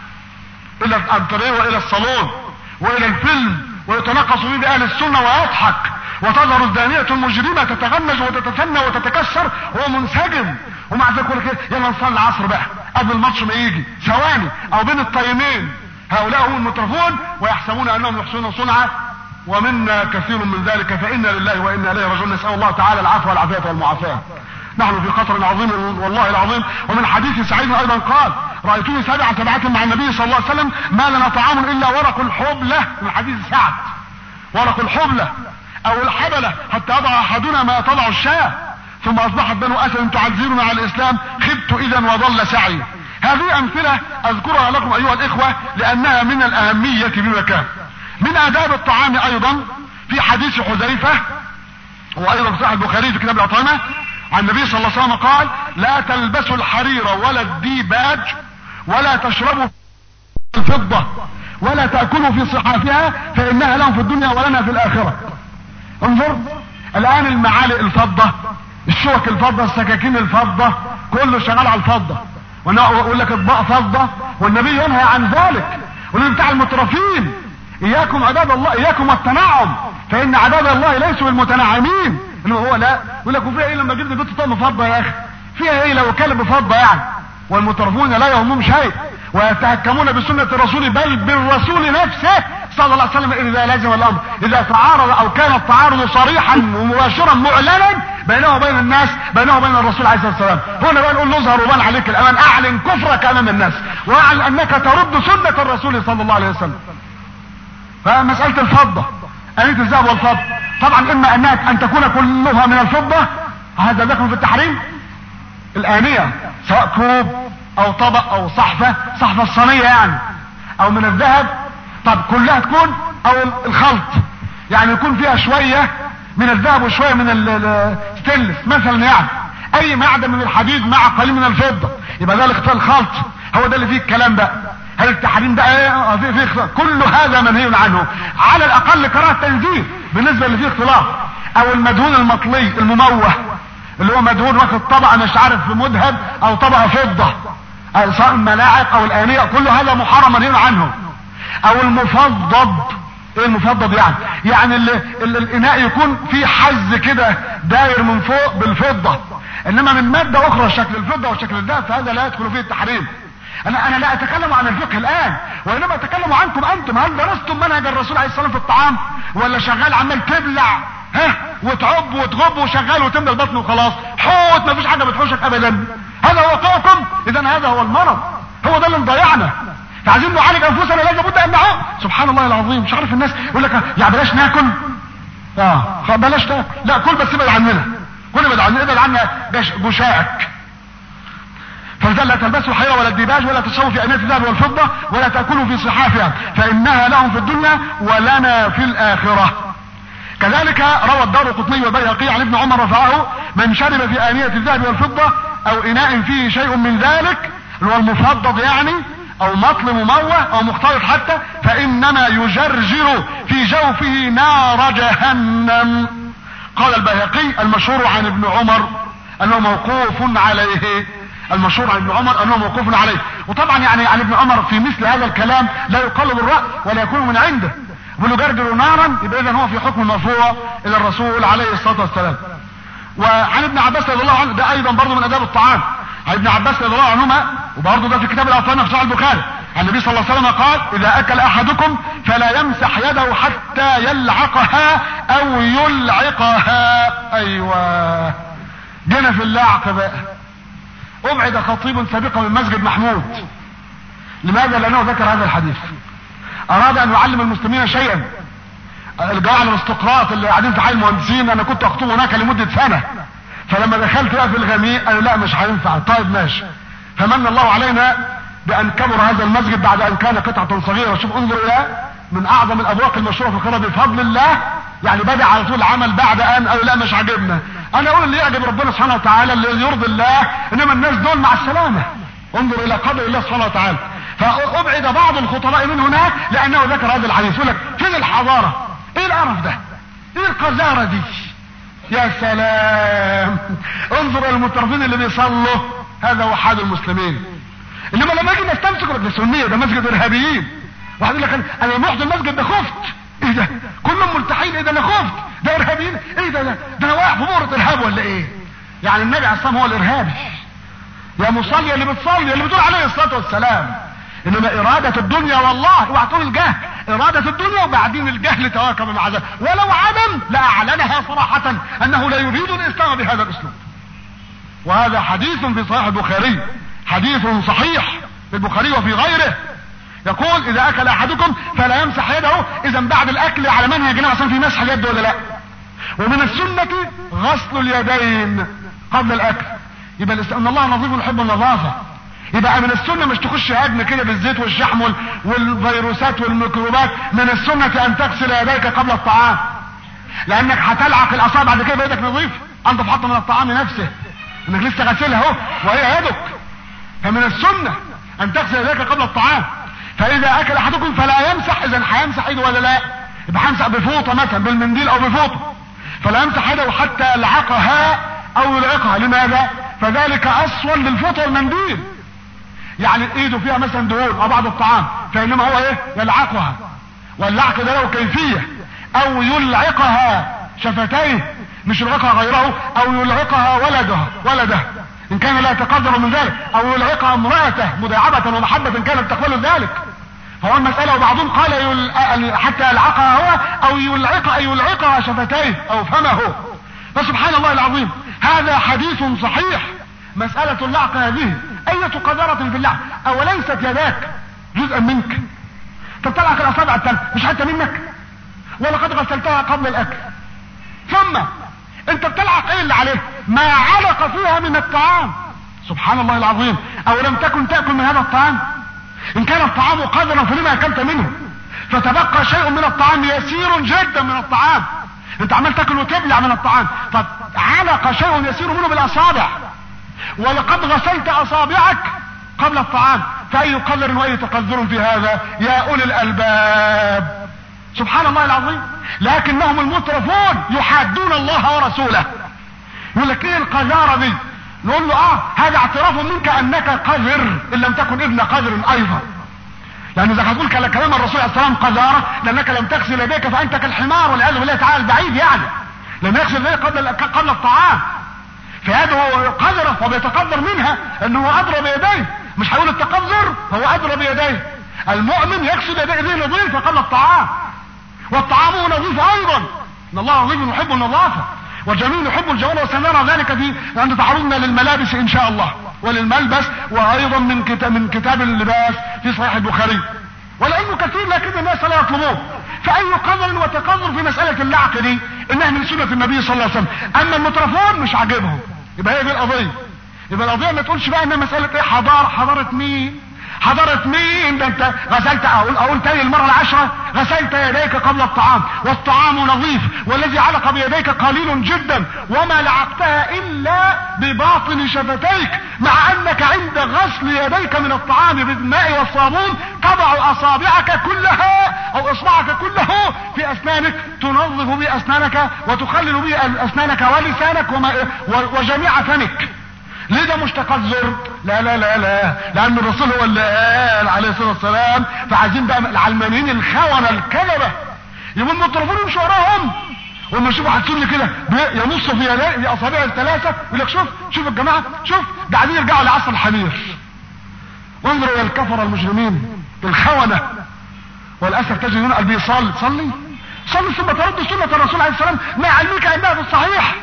S3: الى الانتريه والى الصالون والى الفيلم، ويتنقص به باهل السنه ويضحك، وتظهر الزانيه المجرمه تتغنج وتتفنى وتتكسر وهو منسجم. ومع ذلك يقول لك يلا نصلي العصر بقى قبل الماتش ما يجي ثواني او بين الطيمين. هؤلاء هم المترفون ويحسبون انهم يحسنون صنعا، ومنا كثير من ذلك، فإنا لله وإنا إليه راجعون. نسأل الله تعالى العفو والعافية والمعافاة. نحن في خطر عظيم والله العظيم. ومن حديث سعيد ايضا قال: رأيتني سبعة سبعة مع النبي صلى الله عليه وسلم ما لنا طعام الا ورق الحبلة. من حديث سعد ورق الحبلة او الحبلة حتى يضع احدنا ما تضع الشاة، ثم اصبحت بنو اسد تعزيرنا على الاسلام، خبت اذا وضل سعي. هذه امثلة اذكرها لكم ايها الاخوة لانها من الاهمية بمكان. من اداب الطعام ايضا في حديث حذيفة وايضا في صحيح البخاري في كتاب الاطعمة عن النبي صلى الله عليه وسلم قال: لا تلبسوا الحرير ولا الديباج ولا تشربوا الفضة ولا تأكلوا في صحافها فإنها لهم في الدنيا ولنا في الآخرة. انظر الآن المعالق الفضة الشوك الفضة، السكاكين الفضة، كله شغال على الفضة. وانا اقول لك اطباق فضة، والنبي ينهى عن ذلك. والنبي بتاع المترفين، اياكم عباد الله، اياكم التنعم، فان عباد الله ليسوا المتنعمين. اللي هو لا يقول لك وفيها ايه لما جبت بنت طقم فضة يا اخي؟ فيها ايه لو كلب بفضة يعني؟ والمترفون لا يهمهم شيء ويتهكمون بسنة الرسول بل بالرسول نفسه صلى الله عليه وسلم اذا لازم الامر، اذا تعارض او كان التعارض صريحا ومباشرا معلنا بينه وبين الناس، بينه وبين الرسول عليه الصلاه والسلام. هنا بقى نقول نظهر وبان عليك الامان، اعلن كفرك امام الناس واعلن انك ترد سنه الرسول صلى الله عليه وسلم. فمساله الفضه، انيه الذهب والفضه، طبعا اما انها ان تكون كلها من الفضه، هذا داخل في التحريم. الانيه سواء كوب او طبق او صحفه، صحفه الصينيه يعني، او من الذهب، طب كلها تكون، او الخلط يعني يكون فيها شويه من الذهب وشويه من الستينلس مثلا، يعني اي معدن من الحديد مع قليل من الفضه، يبقى ده الاختلاط الخلط، هو ده اللي فيه الكلام بقى. هل التحريم ده ايه؟ فيه فيه اختلاط، كل هذا منهي عنه، على الاقل كراهه تنزيه بالنسبه اللي فيه اختلاط. او المدهون المطلي المموه، اللي هو مدهون واخد طبقه مش عارف مذهب او طبقه فضه، سواء الملاعق او الانيه، كل هذا محرم منهي عنه. او المفضد، ايه المفضد يعني؟ يعني اللي اللي الاناء يكون فيه حز كده داير من فوق بالفضه، انما من ماده اخرى شكل الفضه وشكل الذهب، فهذا لا يدخل فيه التحريم. انا انا لا اتكلم عن الفقه الان، وانما اتكلم عنكم انتم. هل درستم منهج الرسول عليه الصلاه والسلام في الطعام، ولا شغال عمال تبلع ها وتعب وتغب وشغال وتملى البطن وخلاص، حوت ما فيش حاجه بتحوشك ابدا؟ هذا هو واقعكم. اذا هذا هو المرض، هو ده اللي مضيعنا. فعايزين نعالج انفسنا، لازم بد ان نعود. سبحان الله العظيم، مش عارف الناس يقول لك يا بلاش ناكل، اه بلاش تاكل، لا كل بس ابعد عننا، كل ابعد عننا، ابعد عنا جشاعك. فلذلك لا تلبسوا الحرير ولا الديباج ولا تشربوا في انيه الذهب والفضه ولا تاكلوا في صحافها فانها لهم في الدنيا ولنا في الاخره. كذلك روى الدارقطني والبيهقي عن ابن عمر رفعه: من شرب في انيه الذهب والفضه او اناء فيه شيء من ذلك، اللي هو المفضد يعني، او مطل مموه او مختلط حتى، فانما يجرجر في جوفه نار جهنم. قال البيهقي: المشهور عن ابن عمر انه موقوف عليه، المشهور عن ابن عمر انه موقوف عليه. وطبعا يعني عن ابن عمر في مثل هذا الكلام لا يقلب الرأي ولا يكون من عنده، بيقولوا جرجر نارا، يبقى اذا هو في حكم المرفوع الى الرسول عليه الصلاه والسلام. وعن ابن عباس رضي الله عنه، ده ايضا برضه من اداب الطعام، عن ابن عباس رضي الله عنهما، وبرضه ده في كتاب الاطعمه في صحيح البخاري، عن النبي صلى الله عليه وسلم قال: اذا اكل احدكم فلا يمسح يده حتى يلعقها او يلعقها. ايوه جينا في اللعق بقى. ابعد خطيب سابقا من مسجد محمود. لماذا؟ لانه ذكر هذا الحديث، اراد ان يعلم المسلمين شيئا. الجماعه الاستقراط اللي قاعدين في حي المهندسين، انا كنت اخطب هناك لمده سنه، فلما دخلت بقى في الغميق قالوا لا مش هينفع. طيب ماشي. فمن الله علينا بان كبر هذا المسجد بعد ان كان قطعه صغيره. شوف انظر الى من اعظم الابواق المشهوره في القرى بفضل الله، يعني بدأ على طول العمل بعد ان قالوا لا مش عاجبنا. انا اقول اللي يعجب ربنا سبحانه وتعالى، اللي يرضي الله، انما الناس دول مع السلامه. انظر الى قدر الله سبحانه وتعالى. فابعد بعض الخطباء من هناك لانه ذكر هذا الحديث. يقول لك فين الحضاره؟ ايه القرف ده؟ ايه القذاره دي؟ يا سلام. انظر المترفين اللي بيصلوا، هذا هو حال المسلمين. انما لما يجي نستمسك ده سنيه، ده مسجد ارهابيين. واحد يقول لك انا لما رحت المسجد ده خفت. ايه ده؟ كلهم ملتحين. ايه ده؟ انا خفت. ده ارهابيين. ايه ده؟ ده انا واقع في بؤره ارهاب ولا ايه؟ يعني النبي عليه الصلاه والسلام هو الارهابي. يا مصلي اللي بتصلي، اللي بتقول عليه الصلاه والسلام. انما اراده الدنيا، والله اوعى تقول الجهل، اراده الدنيا وبعدين الجهل تواكب مع ذلك، ولو عدم لاعلنها صراحه انه لا يريد الاسلام بهذا الاسلوب. وهذا حديث في صحيح البخاري، حديث صحيح في البخاري وفي غيره، يقول: اذا اكل احدكم فلا يمسح يده. اذا بعد الاكل على منهج النبي عشان في مسح اليد ولا لا؟ ومن السنه غسل اليدين قبل الاكل. يبقى ان الله نظيف يحب النظافه. يبقى من السنه مش تخش هجم كده بالزيت والشحم والفيروسات والميكروبات. من السنه ان تغسل يديك قبل الطعام، لانك هتلعق الاصابع بعد كده بيدك نظيف، انت فحط من الطعام نفسه انك لسه غسلها اهو وهي يدك. فمن السنه ان تغسل يديك قبل الطعام. فاذا اكل احدكم فلا يمسح، اذا هيمسح ايده ولا لا؟ يبقى هيمسح بفوطه مثلا، بالمنديل او بفوطه. فلا يمسح يده حتى يلعقها او يلعقها. لماذا؟ فذلك اسول للفطر المنديل، يعني ايده فيها مثلا دهون او بعض الطعام، فانما هو ايه؟ يلعقها. واللعق ده له كيفيه، او يلعقها شفتيه، مش يلعقها غيره، او يلعقها ولده ولده ان كان لا يتقدر من ذلك، او يلعقها امرأته مداعبة ومحبة ان كانت تقبل ذلك. فهو المسألة، وبعضهم قال يل... حتى يلعقها هو، او يلعق يلعقها شفتيه او فمه. فسبحان الله العظيم، هذا حديث صحيح. مسألة اللعق هذه اية قذرة في اللعق؟ اوليست يداك جزءا منك؟ تطلعك الاصابع الثالث مش حتى منك؟ ولقد غسلتها قبل الاكل. ثم انت بتلعق ايه اللي عليه؟ ما علق فيها من الطعام. سبحان الله العظيم، او لم تكن تأكل من هذا الطعام؟ ان كان الطعام قذرا فلما اكلت منه؟ فتبقى شيء من الطعام يسير جدا من الطعام، انت عمال تاكل وتبلع من الطعام، طب علق شيء يسير منه بالاصابع، ولقد غسلت اصابعك قبل الطعام، فاي قذر واي تقذر في هذا يا اولي الالباب؟ سبحان الله العظيم. لكنهم المترفون يحادون الله ورسوله. يقول لك ايه القذارة دي؟ نقول له اه هذا اعتراف منك انك قذر ان لم تكن ابن قذر ايضا. يعني اذا هتقول كلام الرسول عليه السلام قذارة لانك لم تغسل يديك فانت كالحمار والعياذ بالله تعالى البعيد، يعني لم يغسل يديه قبل قبل الطعام، فيده قذرة وبيتقدر منها انه ادرى بيديه. مش هيقول التقذر، هو ادرى بيديه. المؤمن يغسل يديه نظيفة قبل الطعام، والطعام نظيف ايضا، ان الله نظيف يحب النظافة، والجميل يحب الجمال، وسنرى ذلك في عند تعرضنا للملابس ان شاء الله وللملبس، وايضا من كتاب من كتاب اللباس في صحيح البخاري. والعلم كثير لكن الناس لا يطلبوه. فاي قذر وتقذر في مسألة اللعق دي انها من سنة النبي صلى الله عليه وسلم. اما المترفون مش عاجبهم، يبقى هي دي القضية. يبقى القضية ما تقولش بقى ان مسألة ايه حضارة. حضارة مين؟ حضرة مين؟ ده انت غسلت، اقول اقول تاني المرة العشرة، غسلت يديك قبل الطعام والطعام نظيف، والذي علق بيديك قليل جدا، وما لعقتها الا بباطن شفتيك، مع انك عند غسل يديك من الطعام بالماء والصابون تضع اصابعك كلها او اصبعك كله في اسنانك، تنظف به اسنانك وتخلل به اسنانك ولسانك وجميع فمك. ليه ده مش تقذر؟ لا لا لا لا، لان الرسول هو اللي قال عليه الصلاه والسلام. فعايزين بقى العلمانيين الخونه الكذبه يبقوا المترفون يمشوا وراهم، وما يشوفوا حاسين لي كده يمصوا في يديه في اصابع الثلاثه، يقول لك شوف شوف الجماعه، شوف ده قاعدين يرجعوا لعصر الحمير. وانظروا الى الكفره المجرمين الخونه، والاسف تجد هنا قلبي صلي صلي صلي ثم ترد سنه الرسول عليه السلام مع علمك انها في الصحيح،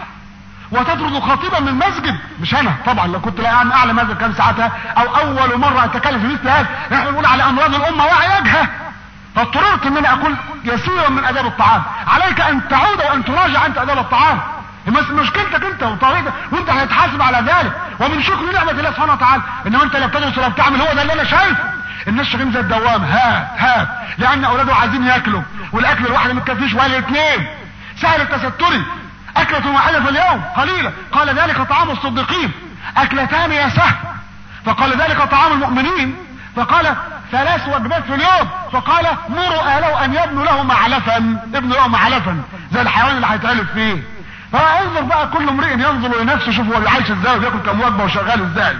S3: وتطرد خطيبا من مسجد. مش انا طبعا، لو كنت لا اعلم هذا كان ساعتها او اول مرة اتكلم في مثل هذا. نحن نقول على امراض الامة وعلاجها، فاضطررت ان انا اقول يسيرا من اداب الطعام. عليك ان تعود وان تراجع انت اداب الطعام، مشكلتك انت وطريقتك، وانت هتتحاسب على ذلك. ومن شكر نعمة الله سبحانه وتعالى انما انت لا بتدرس ولا بتعمل. هو ده اللي انا شايفه. الناس شغالين زي الدوام، هات هات، لان اولاده عايزين ياكلوا، والاكل الواحد ما تكفيش ولا الاثنين. سهل التستري، اكلة واحدة في اليوم قليلة، قال ذلك طعام الصديقين، اكلتان يا سهل، فقال ذلك طعام المؤمنين، فقال ثلاث وجبات في اليوم، فقال مروا اهله ان يبنوا له معلفا، ابنوا له معلفا زي الحيوان اللي هيتعلف فيه. فانظر بقى كل امرئ ينظر لنفسه، شوف هو عايش ازاي وبياكل كم وجبه وشغال ازاي.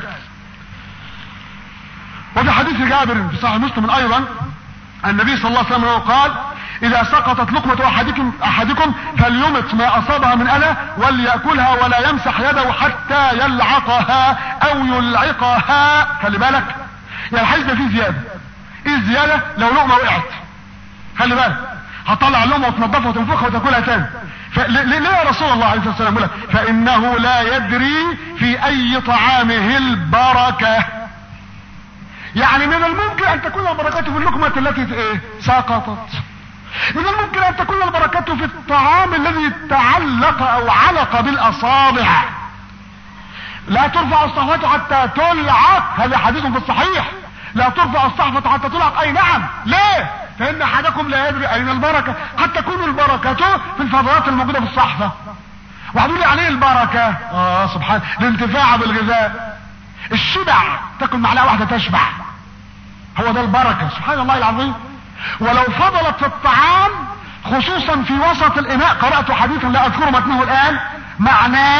S3: وفي حديث جابر في صحيح مسلم ايضا النبي صلى الله عليه وسلم قال اذا سقطت لقمة احدكم احدكم فليمت ما اصابها من اذى وليأكلها ولا يمسح يده حتى يلعقها او يلعقها. خلي بالك، يعني الحديث ده فيه زيادة. ايه الزيادة؟ لو لقمة وقعت خلي بالك، هتطلع اللقمة وتنضفها وتنفخها وتاكلها تاني. ليه يا رسول الله عليه الصلاة والسلام؟ يقول لك فانه لا يدري في اي طعامه البركة. يعني من الممكن ان تكون البركة في اللقمة التي ايه سقطت، من الممكن ان تكون البركة في الطعام الذي تعلق او علق بالاصابع. لا ترفع الصحفة حتى تلعق، هذا حديث في الصحيح. لا ترفع الصحفة حتى تلعق، اي نعم. ليه؟ فان احدكم لا يدري اين البركة. قد تكون البركة في الفضلات الموجودة في الصحفة. وهتقول يعني ايه البركة؟ اه سبحان، الانتفاع بالغذاء، الشبع، تاكل معلقة واحدة تشبع، هو ده البركة. سبحان الله العظيم. ولو فضلت في الطعام خصوصا في وسط الاناء، قرأت حديثا لا اذكر متنه الان، معناه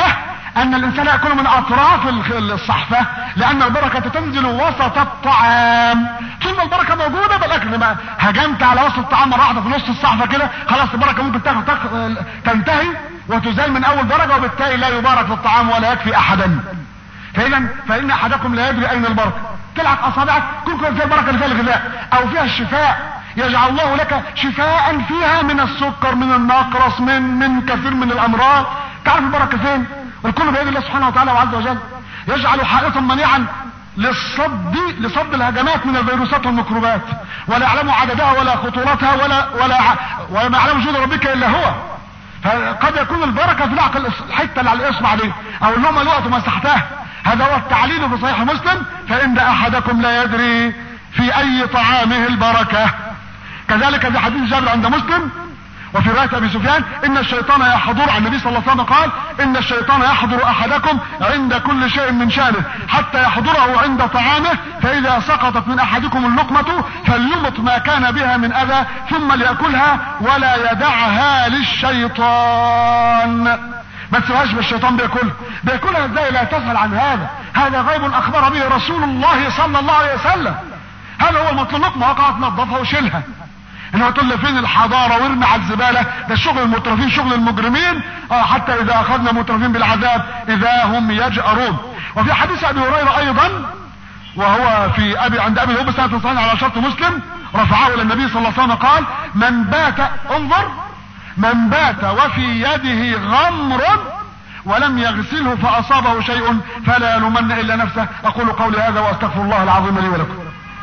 S3: ان الانسان يأكل من اطراف الصحفة، لان البركة تنزل وسط الطعام. طول ما البركة موجودة بالاكل، ما هجمت على وسط الطعام مرة واحدة في نص الصحفة كده، خلاص البركة ممكن تنتهي وتزال من اول درجة، وبالتالي لا يبارك في الطعام ولا يكفي احدا. فاذا فان احدكم لا يدري اين البركة. تلعق اصابعك كل كل فيها البركة اللي فيها الغذاء، او فيها الشفاء، يجعل الله لك شفاء فيها من السكر، من النقرس، من من كثير من الامراض. تعرف البركة فين؟ والكل بيد الله سبحانه وتعالى وعز وجل. يجعل حائطا منيعا للصد لصد الهجمات من الفيروسات والميكروبات، ولا يعلم عددها ولا خطورتها ولا ولا ولا يعلم وجود ربك الا هو. فقد يكون البركة في لعق الحتة اللي على الاصبع دي، او اللقمة الوقت مسحتها. هذا هو التعليل في صحيح مسلم: فإن أحدكم لا يدري في أي طعامه البركة. كذلك في حديث جابر عند مسلم وفي رواية أبي سفيان: إن الشيطان يحضر، عن النبي صلى الله عليه وسلم قال: إن الشيطان يحضر أحدكم عند كل شيء من شأنه حتى يحضره عند طعامه، فإذا سقطت من أحدكم اللقمة فليمط ما كان بها من أذى ثم ليأكلها ولا يدعها للشيطان. ما تسيبهاش بالشيطان بياكلها. بياكلها ازاي؟ لا تسأل عن هذا، هذا غيب اخبر به رسول الله صلى الله عليه وسلم. هذا هو المطلوب. لقمه وقعت نظفها وشيلها. انما تقول لي فين الحضاره وارمي على الزباله؟ ده شغل المترفين، شغل المجرمين. اه حتى اذا اخذنا مترفين بالعذاب اذا هم يجأرون. وفي حديث ابي هريره ايضا، وهو في ابي عند ابي هريره سنه صحيح على شرط مسلم، رفعه الى النبي صلى الله عليه وسلم قال: من بات انظر من بات وفي يده غمر ولم يغسله فأصابه شيء فلا يلومن إلا نفسه. أقول قولي هذا وأستغفر الله العظيم لي ولكم.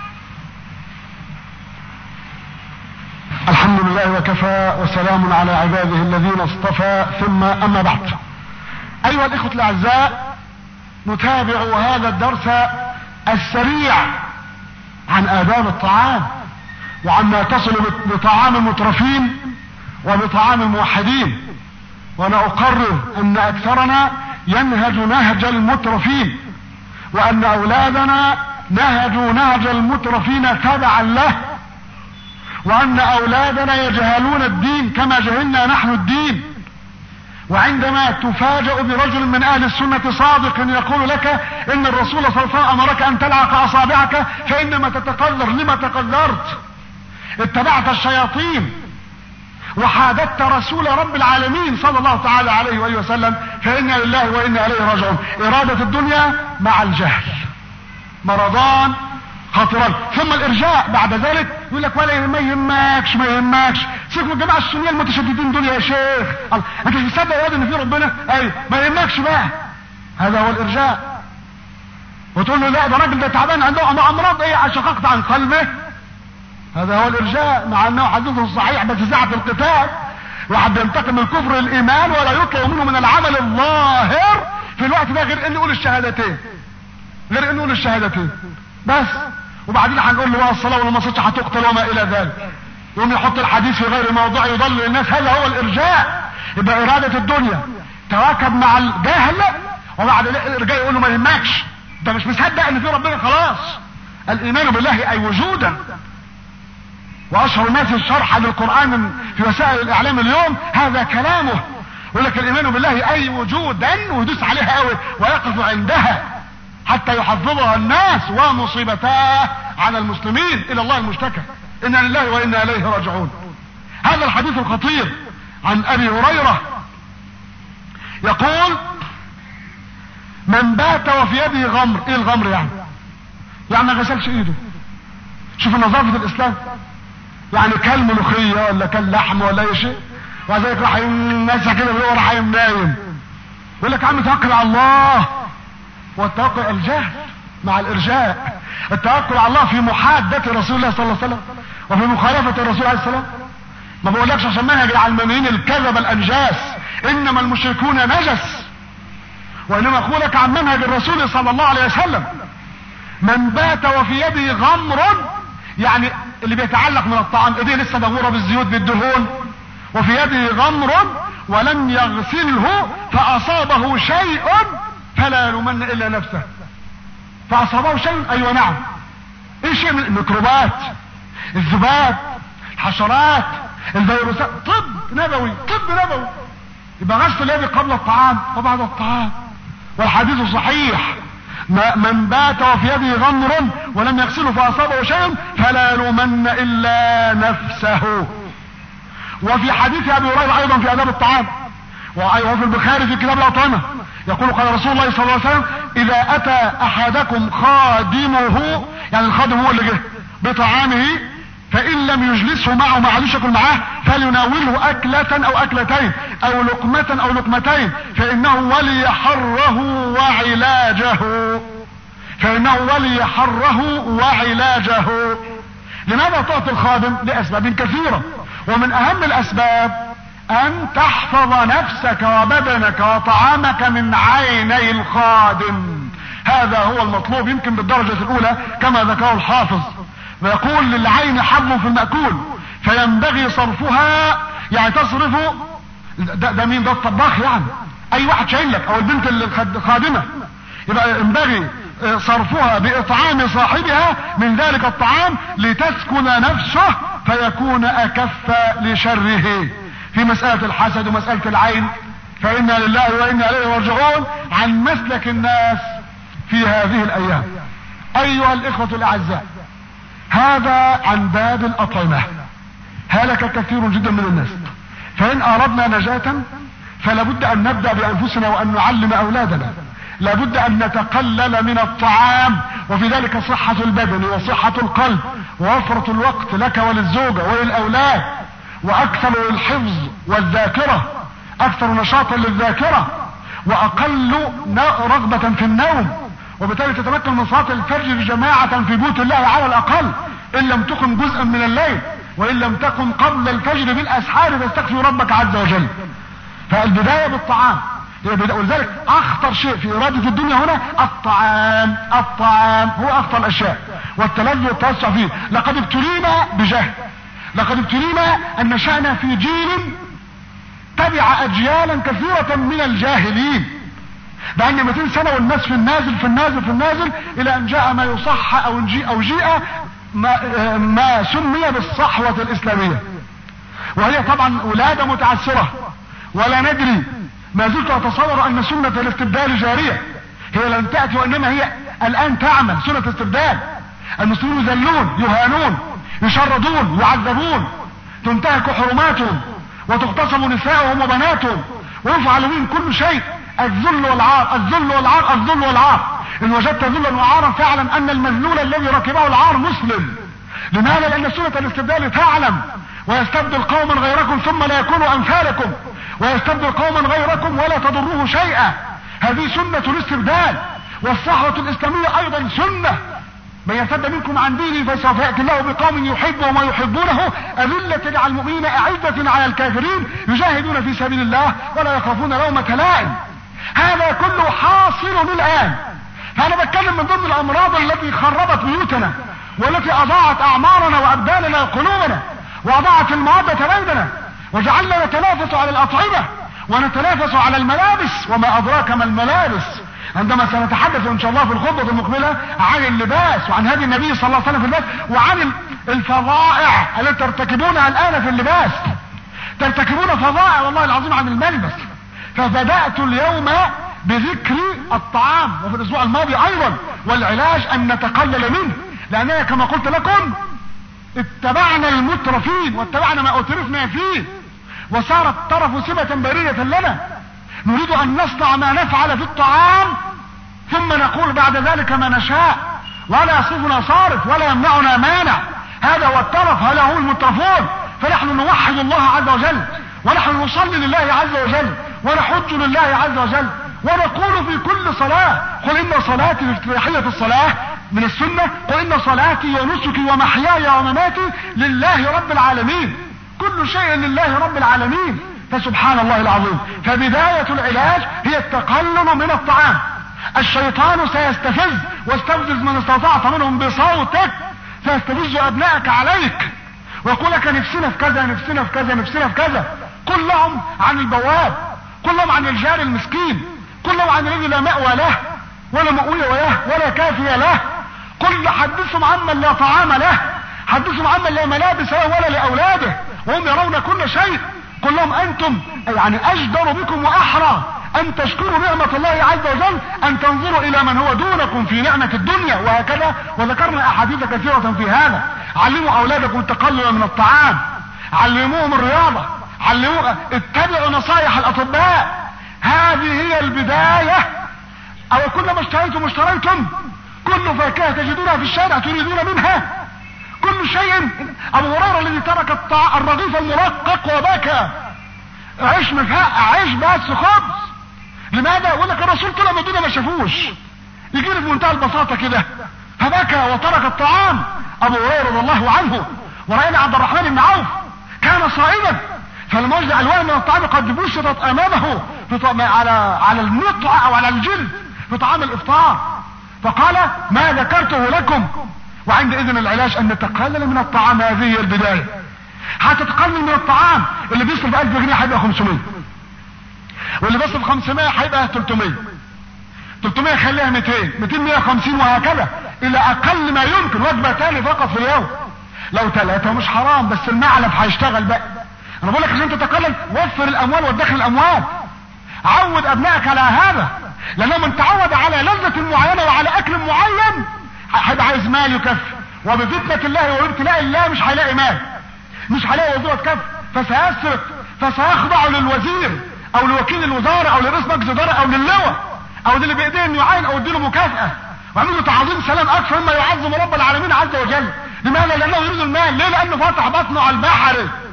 S3: الحمد لله وكفى وسلام على عباده الذين اصطفى، ثم أما بعد. أيها الإخوة الأعزاء، نتابع هذا الدرس السريع عن آداب الطعام وعما تصل بطعام المترفين وبطعام الموحدين. وانا اقرر ان اكثرنا ينهج نهج المترفين، وان اولادنا نهجوا نهج المترفين تبعا له، وان اولادنا يجهلون الدين كما جهلنا نحن الدين. وعندما تفاجأ برجل من اهل السنة صادق يقول لك ان الرسول صلى الله عليه وسلم امرك ان تلعق اصابعك فانما تتقذر، لما تقذرت؟ اتبعت الشياطين وحادثت رسول رب العالمين صلى الله تعالى عليه وآله وسلم، فإنا لله وإنا إليه راجعون. إرادة الدنيا مع الجهل مرضان خطران. ثم الإرجاء بعد ذلك، يقول لك ولا ما يهمكش ما يهمكش سيبك من الجماعة السنية المتشددين دول يا شيخ، انت مش مصدق يا واد ان في ربنا؟ اي ما يهمكش بقى. هذا هو الإرجاء. وتقول له لا ده راجل ده تعبان عنده امراض ايه شققت عن قلبه، هذا هو الارجاء، مع انه حديثه صحيح بس ساعة القتال واحد بينتقم من الكفر الايمان ولا يطلب منه من العمل الظاهر في الوقت ده غير ان يقول الشهادتين، غير ان يقول الشهادتين بس. وبعدين هنقول له الصلاه ولا ما صلتش هتقتل وما الى ذلك، يقوم يحط الحديث في غير موضوع يضل الناس. هذا هو الارجاء. يبقى اراده الدنيا تواكب مع الجهل، وبعد الارجاء يقول له ما يهمكش، ده مش مصدق ان في ربنا خلاص. الايمان بالله اي وجودا. واشهر الناس شرحا للقرآن في وسائل الاعلام اليوم هذا كلامه، يقول لك الايمان بالله اي وجودا، ويدوس عليها قوي ويقف عندها حتى يحفظها الناس ومصيبتاه على المسلمين. الى الله المشتكى، انا لله وانا اليه راجعون. هذا الحديث الخطير عن ابي هريرة يقول: من بات وفي يده غمر. ايه الغمر يعني؟ يعني ما غسلش ايده. شوف نظافة الاسلام، يعني كل ملوخية ولا كل لحم ولا اي شيء، وذلك راح الناس كده اللي هو راح نايم. يقول لك يا عم توكل على الله. والتوكل الجهل مع الارجاء. التوكل على الله في محادة رسول الله صلى الله عليه وسلم وفي مخالفة الرسول عليه السلام. ما بقولكش عشان منهج العلمانيين الكذب الانجاس، انما المشركون نجس، وانما اقولك عن منهج الرسول صلى الله عليه وسلم. من بات وفي يده غمر، يعني اللي بيتعلق من الطعام ايديه لسه مغموره بالزيوت بالدهون، وفي يده غمر ولم يغسله فاصابه شيء فلا يلومن الا نفسه. فاصابه شيء، ايوه نعم. ايه شيء؟ من الميكروبات، الذباب، الحشرات، الفيروسات. طب نبوي، طب نبوي. يبقى غسل اليد قبل الطعام وبعد الطعام. والحديث صحيح: من بات وفي يده غمر ولم يغسله فاصابه شيء فلا يلومن الا نفسه. وفي حديث ابي هريره ايضا في اداب الطعام، وفي البخاري في كتاب الاطعمه، يقول قال رسول الله صلى الله عليه وسلم: اذا اتى احدكم خادمه، يعني الخادم هو اللي جه بطعامه، فان لم يجلسه معه، ما عادش ياكل معاه، فليناوله اكلة او اكلتين او لقمة او لقمتين، فانه ولي حره وعلاجه، فانه ولي حره وعلاجه. لماذا تعطي الخادم؟ لاسباب كثيرة، ومن اهم الاسباب ان تحفظ نفسك وبدنك وطعامك من عيني الخادم. هذا هو المطلوب يمكن بالدرجة الاولى كما ذكره الحافظ، ويقول: للعين حظ في المأكول فينبغي صرفها، يعني تصرف ده, ده مين؟ ده الطباخ، يعني اي واحد شايل لك، او البنت الخادمة، يبقى ينبغي صرفها باطعام صاحبها من ذلك الطعام لتسكن نفسه فيكون اكف لشره. في مسألة الحسد ومسألة العين فإنا لله وإنا إليه راجعون عن مسلك الناس في هذه الأيام. أيها الإخوة الأعزاء، هذا عن باب الأطعمة. هلك كثير جدا من الناس، فإن أردنا نجاة فلابد أن نبدأ بأنفسنا وأن نعلم أولادنا. لابد أن نتقلل من الطعام، وفي ذلك صحة البدن وصحة القلب ووفرة الوقت لك وللزوجة وللأولاد، واكثر للحفظ والذاكرة، اكثر نشاطا للذاكرة، واقل رغبة في النوم، وبالتالي تتمكن من صلاة الفجر جماعة في بيوت الله على الاقل، ان لم تكن جزءا من الليل، وان لم تكن قبل الفجر بالاسحار فاستغفر ربك عز وجل. فالبداية بالطعام، ولذلك اخطر شيء في ارادة الدنيا هنا الطعام. الطعام هو اخطر الاشياء، والتلذذ والتوسع فيه. لقد ابتلينا بجهل، لقد ابتلينا ان نشأنا في جيل تبع اجيالا كثيرة من الجاهلين، بان مئتين سنة والناس في النازل في النازل في النازل، الى ان جاء ما يصح او جيء او جيء ما, ما سمي بالصحوة الاسلامية، وهي طبعا ولادة متعسرة. ولا ندري، ما زلت اتصور ان سنة الاستبدال جارية، هي لن تأتي وانما هي الان تعمل سنة استبدال. المسلمون يذلون، يهانون، يشردون، يعذبون، تنتهك حرماتهم، وتغتصب نساءهم وبناتهم، ويفعل بهم كل شيء. الذل والعار، الذل والعار، الذل والعار. ان وجدت ذلا وعارا فاعلم ان المذلول الذي ركبه العار مسلم. لماذا؟ لان سنة الاستبدال تعلم: ويستبدل قوما غيركم ثم لا يكونوا امثالكم، ويستبدل قوما غيركم ولا تضروه شيئا. هذه سنة الاستبدال. والصحوة الاسلامية ايضا سنة: من يرتد منكم عن دينه فسوف يأتي الله بقوم يحبهم وما يحبونه أذلة على المؤمنين أعزة على الكافرين يجاهدون في سبيل الله ولا يخافون لومة لائم. هذا كله حاصل الآن. فأنا بتكلم من ضمن الأمراض التي خربت بيوتنا، والتي أضاعت أعمارنا وأبداننا وقلوبنا، وأضاعت المودة بيننا، وجعلنا نتنافس على الأطعمة ونتنافس على الملابس. وما أدراك ما الملابس، عندما سنتحدث ان شاء الله في الخطبة المقبلة عن اللباس، وعن هدي النبي صلى الله عليه وسلم في اللباس، وعن الفظائع التي ترتكبونها الان في اللباس. ترتكبون فظائع والله العظيم عن الملبس. فبدأت اليوم بذكر الطعام، وفي الاسبوع الماضي ايضا، والعلاج ان نتقلل منه، لاننا كما قلت لكم اتبعنا المترفين واتبعنا ما اترفنا فيه، وصار الطرف سمة برية لنا. نريد ان نصنع ما نفعل في الطعام، ثم نقول بعد ذلك ما نشاء، ولا يصرفنا صارف ولا يمنعنا مانع. هذا هو الطرف، هذا هو المترفون. فنحن نوحد الله عز وجل، ونحن نصلي لله عز وجل، ونحج لله عز وجل، ونقول في كل صلاة: قل ان صلاتي في افتتاحية الصلاة من السنة، قل ان صلاتي ونسكي ومحياي ومماتي لله رب العالمين. كل شيء لله رب العالمين. فسبحان الله العظيم. فبداية العلاج هي التقلل من الطعام. الشيطان سيستفز، واستفزز من استطعت منهم بصوتك، سيستفز ابنائك عليك، ويقول لك نفسنا في كذا، نفسنا في كذا، نفسنا في كذا. قل لهم عن البواب، قل لهم عن الجار المسكين، قل لهم عن الذي لا مأوى له ولا مأوي له ولا كافي له. قل حدثهم عمن لا طعام له، حدثهم عمن لا ملابس له ولا لأولاده وهم يرون كل شيء. قل لهم انتم يعني اجدر بكم واحرى ان تشكروا نعمة الله عز وجل، ان تنظروا الى من هو دونكم في نعمة الدنيا وهكذا. وذكرنا احاديث كثيرة في هذا. علموا اولادكم التقلل من الطعام، علموهم الرياضة، علموا، اتبعوا نصائح الاطباء. هذه هي البداية. او كلما اشتريتم اشتريتم كل فاكهة تجدونها في الشارع تريدون منها كل شيء. ابو هريرة الذي ترك الطع... الرغيف المرقق وبكى، عيش مفقع، عيش بس خبز. لماذا؟ يقول لك الرسول طلع من الدنيا ما شافوش، يجي لي بمنتهى البساطة كده، فبكى وترك الطعام ابو هريرة رضي الله عنه. ورأينا عبد الرحمن بن عوف كان صائما، فلما وجد الوان من الطعام قد بسطت امامه على على النطع او على الجلد في طعام الافطار، فقال ما ذكرته لكم. وعندئذ العلاج ان نتقلل من الطعام. هذه هي البداية. هتتقلل من الطعام. اللي بيصرف ألف جنيه هيبقى خمسمية، واللي بيصرف خمسمية هيبقى تلتمية، تلتمية خليها ميتين، ميتين مية وخمسين وهكذا الى اقل ما يمكن. وجبة تاني فقط في اليوم. لو ثلاثة مش حرام، بس المعلب هيشتغل بقى. انا بقول لك عشان تتقلل وفر الاموال وتدخل الاموال. عود ابنائك على هذا، لانه من تعود على لذة معينة وعلى اكل معين هيبقى عايز مال يكفي، وبفتنة الله وابتلاء الله مش هيلاقي مال، مش هيلاقي وزيرة كف، فسيسرق، فسيخضع للوزير او لوكيل الوزارة او لرئيس مجلس ادارة او للواء او اللي بايديه انه يعين او يديله مكافأة ويعملوا تعظيم سلام اكثر مما يعظم رب العالمين عز وجل. لماذا؟ لانه يريد المال. ليه؟ لانه فتح بطنه على البحر.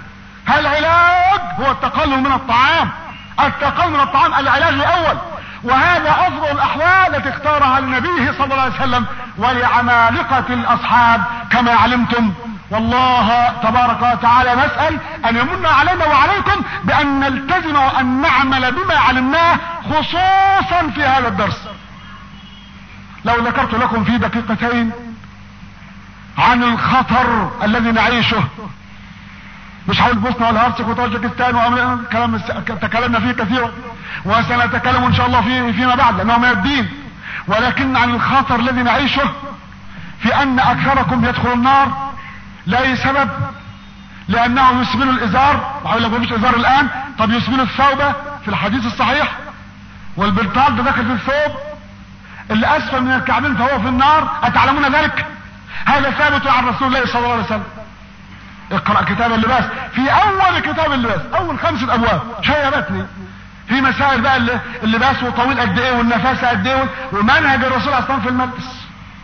S3: العلاج هو التقلل من الطعام. التقلل من الطعام العلاج الاول، وهذا افضل الاحوال التي اختارها النبي صلى الله عليه وسلم ولعمالقة الاصحاب كما علمتم. والله تبارك وتعالى نسأل ان يمن علينا وعليكم بان نلتزم وان نعمل بما علمناه، خصوصا في هذا الدرس. لو ذكرت لكم في دقيقتين عن الخطر الذي نعيشه، مش هقول بوسنا ولا هرسك وطاجكستان وامريكا، كلام تكلمنا فيه كثيرا وسنتكلم ان شاء الله فيه فيما بعد لانه من الدين، ولكن عن الخطر الذي نعيشه في ان اكثركم يدخل النار لاي سبب، لانه يسبل الازار. وهقول لك مفيش ازار الان، طب يسبل الثوبة في الحديث الصحيح، والبرطال ده داخل في الثوب اللي اسفل من الكعبين فهو في النار. اتعلمون ذلك؟ هذا ثابت عن رسول الله صلى الله عليه وسلم. اقرأ كتاب اللباس، في اول كتاب اللباس اول خمسة ابواب شيبتني في مسائل بقى اللباس وطويل قد ايه والنفاسة قد ايه ومنهج الرسول اصلا في الملبس.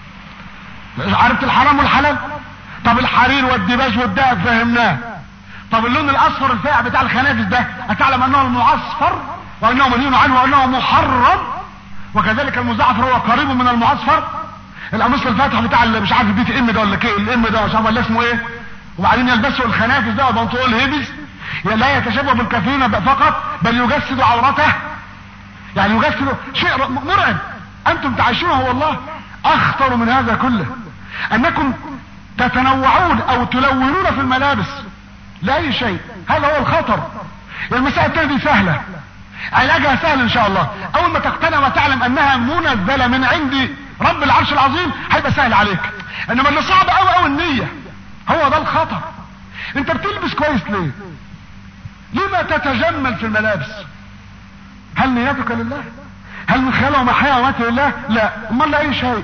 S3: عرفت الحرام والحلال؟ طب الحرير والديباج والدهب فهمناه. طب اللون الاصفر الفاقع بتاع الخنافس ده اتعلم انه المعصفر وانه منهي عنه وانه محرم، وكذلك المزعفر هو قريب من المعصفر. القميص الفاتح بتاع اللي مش عارف البي تي ام ده ولا كي الام ده مش عارف ولا اسمه ايه، وبعدين يلبسوا الخنافس ده وبنطلون هيبز، لا يتشبه بالكافرين فقط بل يجسد عورته، يعني يجسد شيء مرعب انتم تعيشونه. والله اخطر من هذا كله انكم تتنوعون او تلونون في الملابس لاي شيء. هذا هو الخطر. المسائل التانية دي سهلة، علاجها سهل ان شاء الله. اول ما تقتنع وتعلم انها منزلة من عند رب العرش العظيم هيبقى سهل عليك. انما اللي صعب قوي قوي النية، هو ده الخطر. انت بتلبس كويس ليه؟ لما تتجمل في الملابس؟ هل نيتك لله؟ هل من خيال ومحيا ومات لله؟ لا. امال لاي شيء؟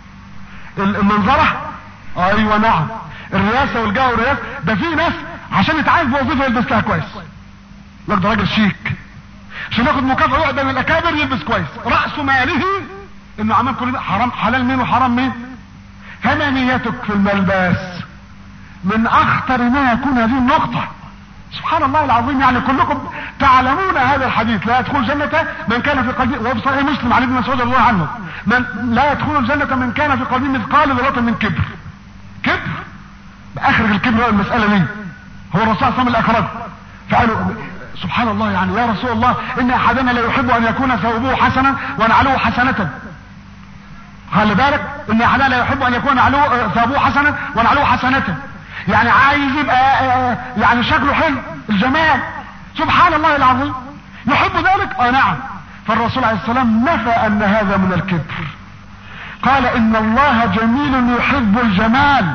S3: المنظرة؟ ايوه نعم. الرئاسة والجاه والرئاسة، ده في ناس عشان يتعين في وظيفة يلبس لها كويس، لك ده راجل شيك، عشان ياخد مكافأة يقعد بين الاكابر يلبس كويس، رأس ماله انه عمل كل ده. حرام حلال مين وحرام مين؟ فما نيتك في الملبس؟ من اخطر ما يكون هذه النقطة. سبحان الله العظيم، يعني كلكم تعلمون هذا الحديث، لا يدخل الجنة من كان في قلبه، وفي صحيح مسلم عن ابن مسعود رضي الله عنه، من لا يدخل الجنة من كان في قلبه مثقال ذرة من كبر. كبر باخرج الكبر المسألة دي، هو الرسول صلى الله عليه وسلم اللي اخرجه. فقالوا سبحان الله، يعني يا رسول الله ان احدنا لا يحب ان يكون ثوبه حسنا ونعلوه حسنة. خلي بالك، ان احدنا لا يحب ان يكون ثوبه حسنا ونعلوه حسنة، يعني عايز يبقى يعني شكله حلو، الجمال. سبحان الله العظيم، يحب ذلك؟ اه نعم. فالرسول عليه السلام نفى ان هذا من الكبر، قال ان الله جميل يحب الجمال.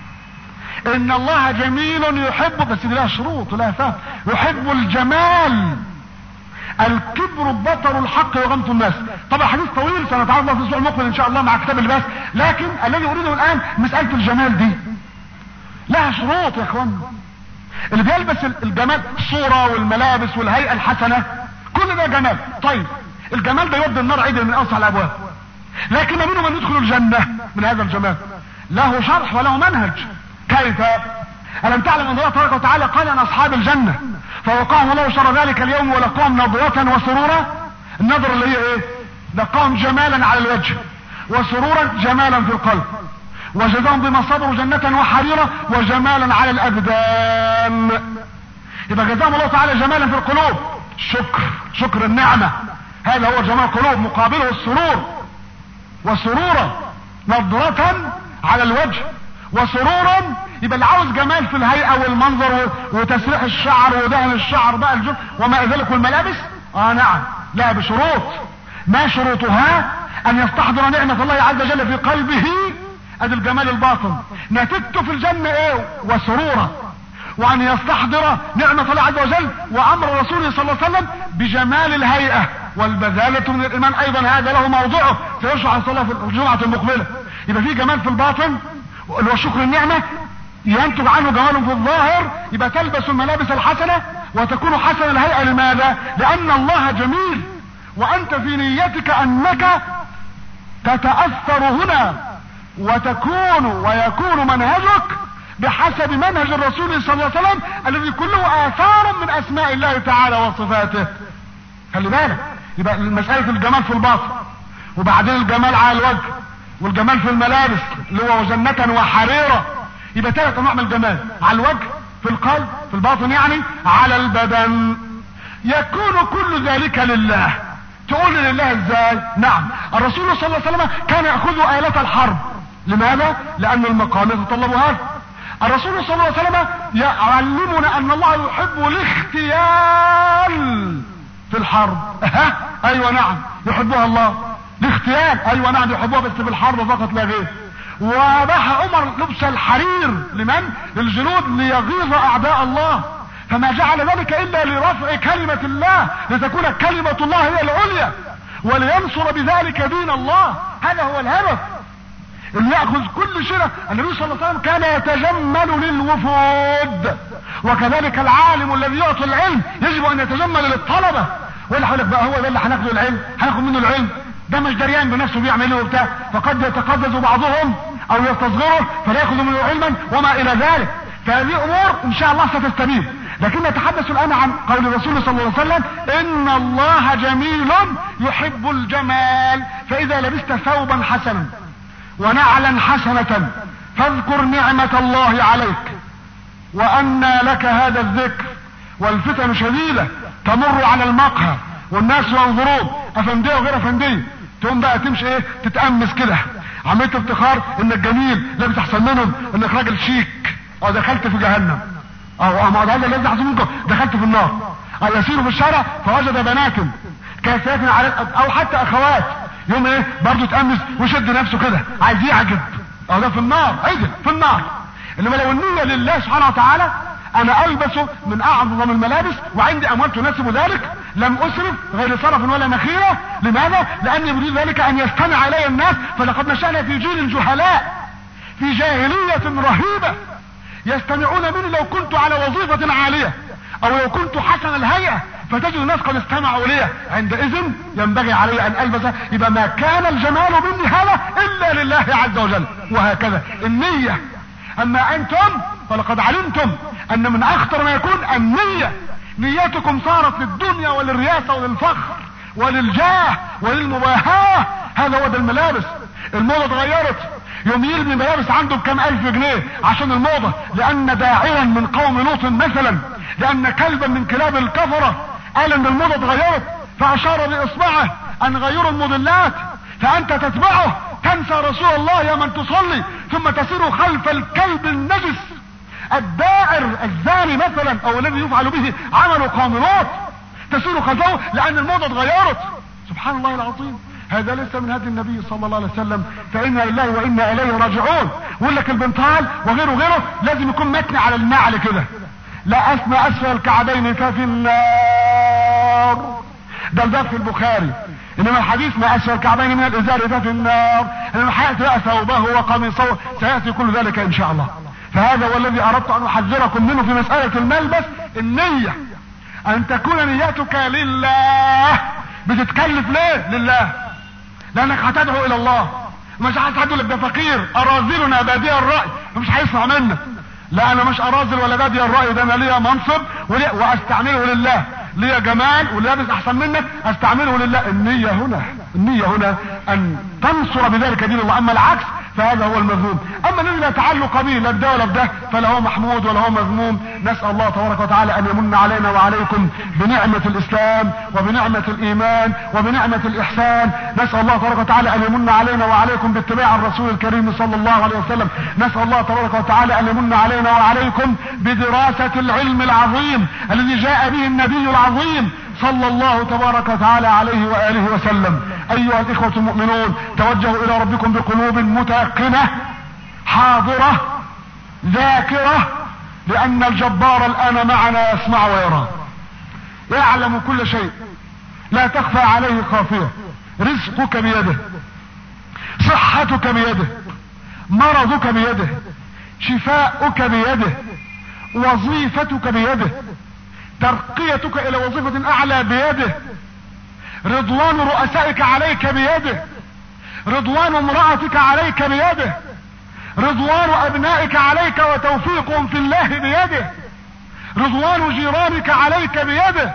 S3: ان الله جميل يحب، بس لها شروط ولها فهم، يحب الجمال. الكبر بطر الحق وغمط الناس. طبعا حديث طويل سنتعرض له في الاسبوع المقبل ان شاء الله مع كتاب اللباس، لكن الذي اريده الان مسألة الجمال دي لها شروط يا اخوان. اللي بيلبس الجمال الصورة والملابس والهيئة الحسنة كل ده جمال. طيب الجمال ده يودي النار عدل من اوسع الابواب، لكن منهم من يدخل الجنة من هذا الجمال. له شرح وله منهج. كيف؟ ألم تعلم أن الله تبارك وتعالى قال عن أصحاب الجنة فوقاهم الله شر ذلك اليوم ولقاهم نضرة وسرورا. النظرة اللي هي ايه؟ لقاهم جمالا على الوجه وسرورا جمالا في القلب وجزاهم بما صبروا جنة وحريرة وجمالا على الأبدان. يبقى جزاهم الله تعالى جمالا في القلوب، شكر شكر النعمة، هذا هو جمال القلوب، مقابله السرور. وسرورا نضرة على الوجه وسرورا، يبقى اللي عاوز جمال في الهيئة والمنظر وتسريح الشعر ودهن الشعر بقى الجن وما ذلك والملابس، اه نعم لا بشروط. ما شروطها؟ ان يستحضر نعمة الله عز وجل في قلبه، ادي الجمال الباطن، نتيجته في الجنة ايه؟ وسرورا. وان يستحضر نعمة الله عز وجل وامر رسوله صلى الله عليه وسلم بجمال الهيئة والبذالة من الايمان ايضا، هذا له موضوعه سيشرح عن صلاة في الجمعة المقبلة. يبقى في جمال في الباطن اللي هو شكر النعمة ينتج عنه جمال في الظاهر، يبقى تلبس الملابس الحسنة وتكون حسن الهيئة. لماذا؟ لان الله جميل، وانت في نيتك انك تتأثر هنا وتكون ويكون منهجك بحسب منهج الرسول صلى الله عليه وسلم الذي كله آثار من اسماء الله تعالى وصفاته. خلي بالك، يبقى مسألة الجمال في الباطن، وبعدين الجمال على الوجه، والجمال في الملابس اللي هو جنة وحريرة. يبقى ثلاث انواع من الجمال، على الوجه، في القلب، في الباطن يعني، على البدن. يكون كل ذلك لله. تقول لله ازاي؟ نعم، الرسول صلى الله عليه وسلم كان يأخذ آلة الحرب. لماذا؟ لأن المقام يتطلب هذا. الرسول صلى الله عليه وسلم يعلمنا أن الله يحب الاختيال في الحرب. ها؟ أيوة نعم يحبها الله. الاختيال أيوة نعم يحبها، بس في الحرب فقط لا غير. واباح عمر لبس الحرير لمن؟ للجنود ليغيظ أعداء الله، فما جعل ذلك إلا لرفع كلمة الله، لتكون كلمة الله هي العليا ولينصر بذلك دين الله. هذا هو الهدف اللي يأخذ كل شيء. النبي صلى الله عليه وسلم كان يتجمل للوفود، وكذلك العالم الذي يعطي العلم يجب ان يتجمل للطلبة. ولا حولك بقى، هو ده اللي هناخده العلم، هناخد منه العلم، ده مش دريان بنفسه بيعمل ايه وبتاع، فقد يتقزز بعضهم او يستصغره فلا ياخذ منه علما وما الى ذلك. فهذه امور ان شاء الله ستستبين. لكن نتحدث الان عن قول الرسول صلى الله عليه وسلم ان الله جميل يحب الجمال. فاذا لبست ثوبا حسنا ونعلا حسنة فاذكر نعمة الله عليك وأنى لك هذا الذكر، والفتن شديدة تمر على المقهى والناس ينظرون افندية وغير افندية، تقوم بقى تمشي ايه تتأمس كده عملية افتخار انك جميل لابس احسن منهم، انك راجل شيك، او دخلت في جهنم، او ما هذا الذي يحصل منكم دخلت في النار. او يسير في الشارع فوجد بنات كاسيات على، او حتى اخوات يوم ايه برضه تأمس ويشد نفسه كده عايز يعجب، او ده في النار، عجب في النار. انما لو النية لله سبحانه وتعالى، انا البس من اعظم الملابس وعندي اموال تناسب ذلك، لم اسرف غير صرف ولا مخيلة. لماذا؟ لاني اريد ذلك ان يستمع الي الناس. فلقد نشأنا في جيل جهلاء في جاهلية رهيبة يستمعون مني لو كنت على وظيفة عالية او لو كنت حسن الهيئة، فتجد الناس قد استمعوا لي. عندئذ ينبغي علي ان البس. يبقى ما كان الجمال مني هذا الا لله عز وجل. وهكذا النية. اما انتم فلقد علمتم ان من اخطر ما يكون النية. نيتكم صارت للدنيا وللرياسة وللفخر وللجاه وللمباهاة. هذا هو ده الملابس. الموضة اتغيرت، يوم يرمي ملابس عنده بكام الف جنيه عشان الموضة، لان داعيا من قوم لوط مثلا، لان كلبا من كلاب الكفرة قال ان الموضة اتغيرت فاشار باصبعه ان غيروا الموديلات، فانت تتبعه تنسى رسول الله يا من تصلي، ثم تسير خلف الكلب النجس الدائر الزاني مثلا، او الذي يفعل به عمل قوم لوط، تسير خلفه لان الموضة اتغيرت. سبحان الله العظيم. هذا ليس من هدي النبي صلى الله عليه وسلم. فإنا لله وإنا إليه راجعون. يقول لك البنطال وغيره غيره لازم يكون متني على النعل كده، لا أسمى أسفل الكعبين ففي النار. ده ده في البخاري. انما الحديث ما اسفل الكعبين من الازار ده في النار، انما حياتي بقى ثوبه وقميصه سياتي كل ذلك ان شاء الله. فهذا هو الذي اردت ان احذركم منه في مساله الملبس، النيه، ان تكون نيتك لله. بتتكلف ليه؟ لله، لانك هتدعو الى الله. مش عايز حد يقول لك ده فقير اراذلنا بادئ الراي مش هيسمع منك. لا انا مش اراذل ولا بادئ الراي، ده انا ليا منصب واستعمله لله، ليا جمال ولابس احسن منك استعمله لله. النية هنا النية هنا ان تنصر بذلك دين الله، اما العكس فهذا هو المذموم. اما الذي لا تعلق به لا بده ولا بده فلا هو محمود ولا هو مذموم. نسأل الله تبارك وتعالى ان يمن علينا وعليكم بنعمة الاسلام وبنعمة الايمان وبنعمة الاحسان. نسأل الله تبارك وتعالى ان يمن علينا وعليكم باتباع الرسول الكريم صلى الله عليه وسلم. نسأل الله تبارك وتعالى ان يمن علينا وعليكم بدراسة العلم العظيم الذي جاء به النبي العظيم صلى الله تبارك وتعالى عليه وآله وسلم. ايها الاخوة المؤمنون، توجهوا الى ربكم بقلوب متيقنة حاضرة ذاكرة، لان الجبار الان معنا يسمع ويرى، يعلم كل شيء، لا تخفى عليه خافية. رزقك بيده، صحتك بيده، مرضك بيده، شفاؤك بيده، وظيفتك بيده، ترقيتك الى وظيفة اعلى بيده، رضوان رؤسائك عليك بيده، رضوان امرأتك عليك بيده، رضوان ابنائك عليك وتوفيقهم في الله بيده، رضوان جيرانك عليك بيده،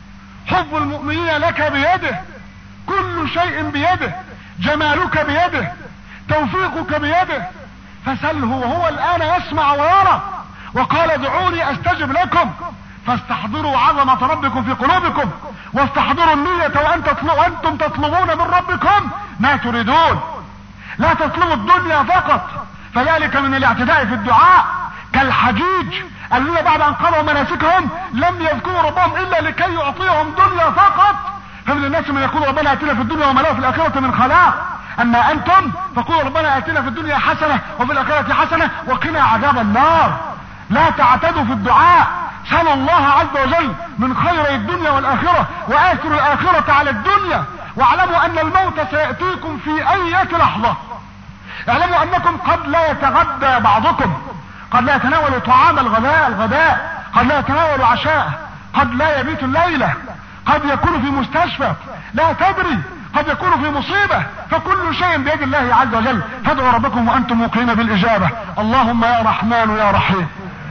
S3: حب المؤمنين لك بيده، كل شيء بيده، جمالك بيده، توفيقك بيده. فسله وهو الان يسمع ويرى، وقال ادعوني استجب لكم. فاستحضروا عظمة ربكم في قلوبكم، واستحضروا النية وانتم تطلبون من ربكم ما تريدون. لا تطلبوا الدنيا فقط، فذلك من الاعتداء في الدعاء، كالحجيج الذين بعد ان قضوا مناسكهم لم يذكروا ربهم الا لكي يعطيهم دنيا فقط. فمن الناس من يقول ربنا اتنا في الدنيا وما له في الاخرة من خلاق. اما انتم فقولوا ربنا اتنا في الدنيا حسنة وفي الاخرة حسنة وقنا عذاب النار. لا تعتدوا في الدعاء، سألوا الله عز وجل من خير الدنيا والآخرة، وآثر الآخرة على الدنيا. واعلموا أن الموت سيأتيكم في أي لحظة. اعلموا أنكم قد لا يتغدى بعضكم، قد لا يتناول طعام الغداء الغداء قد لا يتناول عشاء، قد لا يبيت الليلة، قد يكون في مستشفى، لا تدري، قد يكون في مصيبة. فكل شيء بيد الله عز وجل. فادعوا ربكم وأنتم موقنين بالإجابة. اللهم يا رحمن يا رحيم،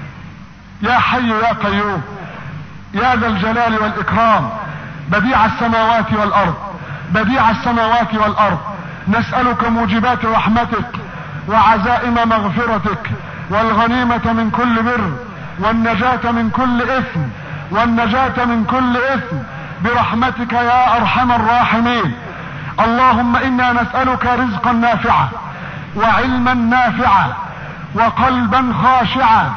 S3: يا حي يا قيوم، يا ذا الجلال والإكرام، بديع السماوات والأرض، بديع السماوات والأرض، نسألك موجبات رحمتك وعزائم مغفرتك والغنيمة من كل بر والنجاة من كل إثم والنجاة من كل إثم برحمتك يا أرحم الراحمين. اللهم إنا نسألك رزقا نافعا وعلما نافعا وقلبا خاشعا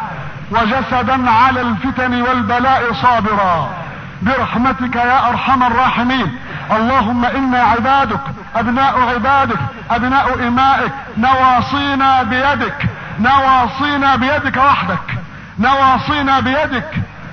S3: وجسدا على الفتن والبلاء صابرا برحمتك يا ارحم الراحمين. اللهم انا عبادك ابناء عبادك ابناء امائك، نواصينا بيدك، نواصينا بيدك وحدك، نواصينا بيدك،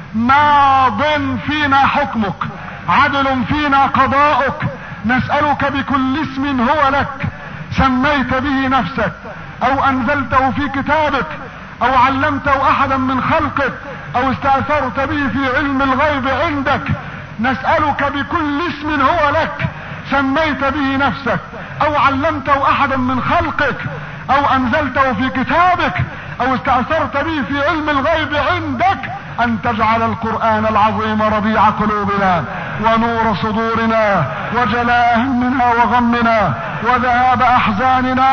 S3: ماض فينا حكمك، عدل فينا قضاؤك. نسألك بكل اسم هو لك سميت به نفسك او انزلته في كتابك او علمته احدا من خلقك او استأثرت به في علم الغيب عندك. نسألك بكل اسم هو لك سميت به نفسك او علمته احدا من خلقك او انزلته في كتابك او استأثرت به في علم الغيب عندك، ان تجعل القرآن العظيم ربيع قلوبنا ونور صدورنا وجلاء همنا وغمنا وذهاب احزاننا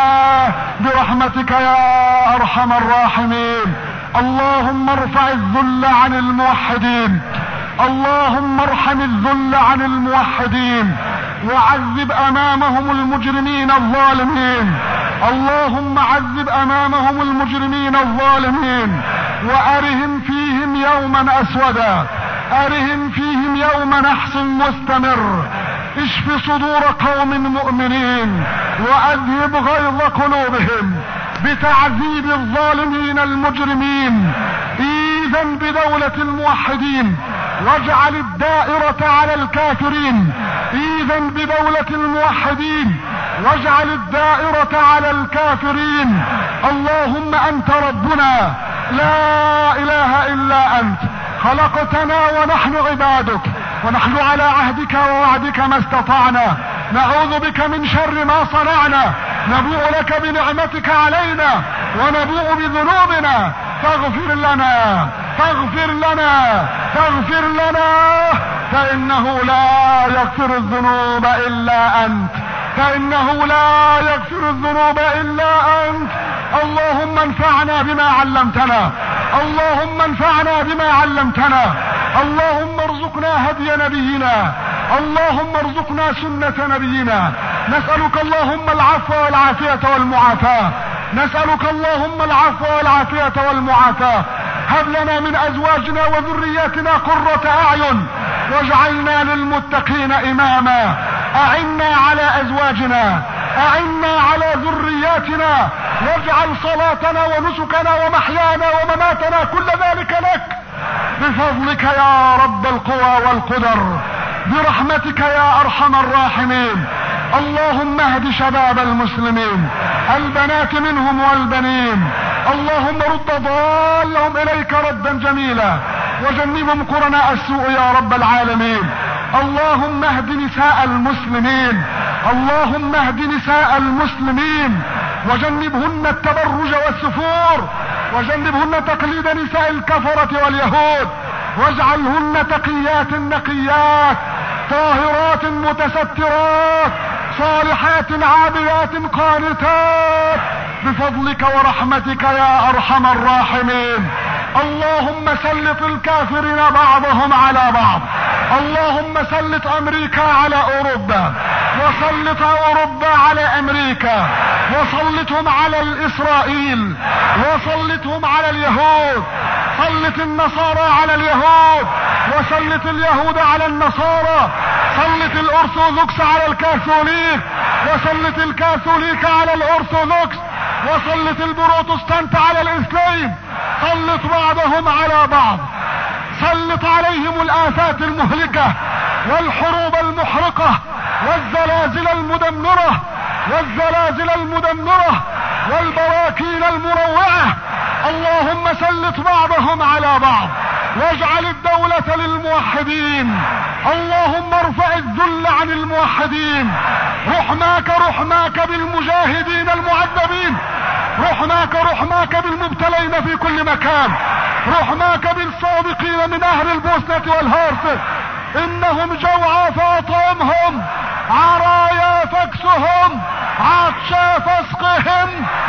S3: برحمتك يا ارحم الراحمين. اللهم ارفع الذل عن الموحدين، اللهم ارحم الذل عن الموحدين وعذب امامهم المجرمين الظالمين. اللهم عذب امامهم المجرمين الظالمين وارهم فيهم يوما اسودا، ارهم فيهم يوم نحس مستمر. اشف صدور قوم مؤمنين واذهب غيظ قلوبهم بتعذيب الظالمين المجرمين. اذن بدولة الموحدين واجعل الدائرة على الكافرين. إذا بدولة الموحدين واجعل الدائرة على الكافرين. اللهم أنت ربنا لا إله إلا أنت، خلقتنا ونحن عبادك، ونحن على عهدك ووعدك ما استطعنا، نعوذ بك من شر ما صنعنا، نبوء لك بنعمتك علينا ونبوء بذنوبنا، فاغفر لنا فاغفر لنا فاغفر لنا، فإنه لا يغفر الذنوب إلا أنت، فإنه لا يغفر الذنوب إلا أنت. اللهم انفعنا بما علمتنا، اللهم انفعنا بما علمتنا، اللهم ارزقنا هدي نبينا، اللهم ارزقنا سنة نبينا. نسألك اللهم العفو والعافية والمعافاة، نسألك اللهم العفو والعافية والمعافاة. هب لنا من أزواجنا وذرياتنا قرة أعين واجعلنا للمتقين إماما. أعنا على أزواجنا، أعنا على ذرياتنا، واجعل صلاتنا ونسكنا ومحيانا ومماتنا كل ذلك لك بفضلك يا رب القوى والقدر، برحمتك يا أرحم الراحمين. اللهم اهد شباب المسلمين، البنات منهم والبنين، اللهم رد ضالهم إليك ردا جميلا، وجنبهم قرناء السوء يا رب العالمين. اللهم اهد نساء المسلمين، اللهم اهد نساء المسلمين، وجنبهن التبرج والسفور، وجنبهن تقليد نساء الكفرة واليهود، واجعلهن تقيات نقيات طاهرات متسترات صالحات عابدات قانتات بفضلك ورحمتك يا أرحم الراحمين. اللهم سلط الكافرين بعضهم على بعض، اللهم سلط أمريكا على أوروبا، وسلط أوروبا على أمريكا، وسلطهم على الإسرائيل، وسلطهم على اليهود، سلط النصارى على اليهود، وسلط اليهود على النصارى، سلط الأرثوذكس على الكاثوليك، وسلط الكاثوليك على الأرثوذكس، وسلط البروتستانت على الإسلام، سلط بعضهم على بعض، سلط عليهم الآفات المهلكة والحروب المحرقة والزلازل المدمرة والزلازل المدمرة والبراكين المروعة. اللهم سلط بعضهم على بعض، واجعل الدولة للموحدين. اللهم ارفع الذل عن الموحدين. رحماك رحماك بالمجاهدين المعذبين، رحماك رحماك بالمبتلين في كل مكان، رحماك بالصادقين من اهل البوسنة والهرسك، انهم جوعى فاطعمهم، عرايا فاكسهم، عطشى فاسقهم.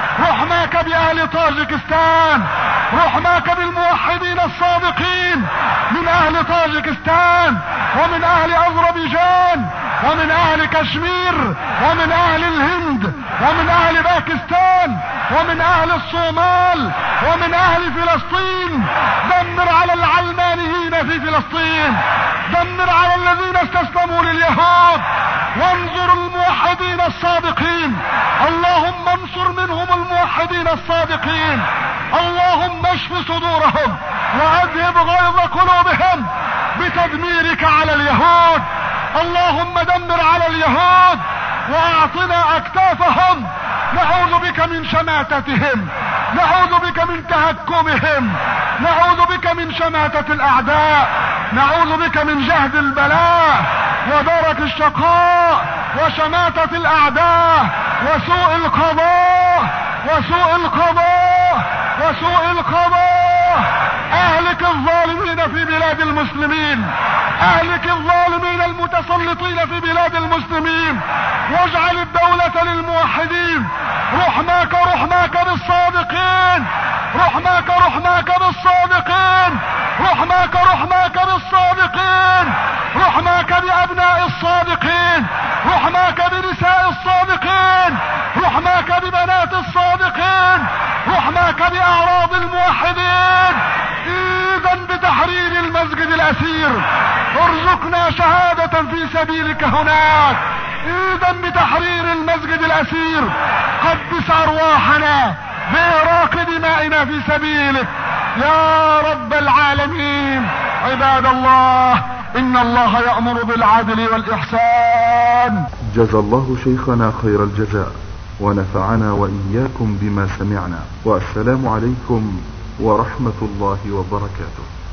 S3: رحماك باهل طاجكستان، رحماك بالموحدين الصادقين من اهل طاجكستان ومن اهل اذربيجان ومن اهل كشمير ومن اهل الهند ومن اهل باكستان ومن اهل الصومال ومن اهل فلسطين. دمر على العلمانيين في فلسطين، دمر على الذين استسلموا لليهود، وانظر الموحدين الصادقين. اللهم انصر منهم الموحدين الصادقين. اللهم اشف صدورهم واذهب غيظ قلوبهم بتدميرك على اليهود. اللهم دمر على اليهود واعطنا اكتافهم. نعوذ بك من شماتتهم، نعوذ بك من تهكمهم، نعوذ بك من شماتة الاعداء، نعوذ بك من جهد البلاء ودرك الشقاء وشماتة الاعداء وسوء القضاء وسوء القضاء وسوء القضاء. اهلك الظالمين في بلاد المسلمين، اهلك الظالمين المتسلطين في بلاد المسلمين، واجعل الدولة للموحدين. رحماك رحماك بالصادقين، رحماك رحماك بالصادقين، رحماك رحماك بالصادقين، رحماك بأبناء الصادقين، رحماك بنساء الصادقين، رحماك ببنات الصادقين، رحماك بأعراض الموحدين. إذا بتحرير المسجد الأسير ارزقنا شهادة في سبيلك هناك. إذا بتحرير المسجد الأسير قدس أرواحنا بإراق دمائنا في سبيلك يا رب العالمين. عباد الله، إن الله يأمر بالعدل والإحسان.
S4: جزى الله شيخنا خير الجزاء، ونفعنا وإياكم بما سمعنا، والسلام عليكم ورحمة الله وبركاته.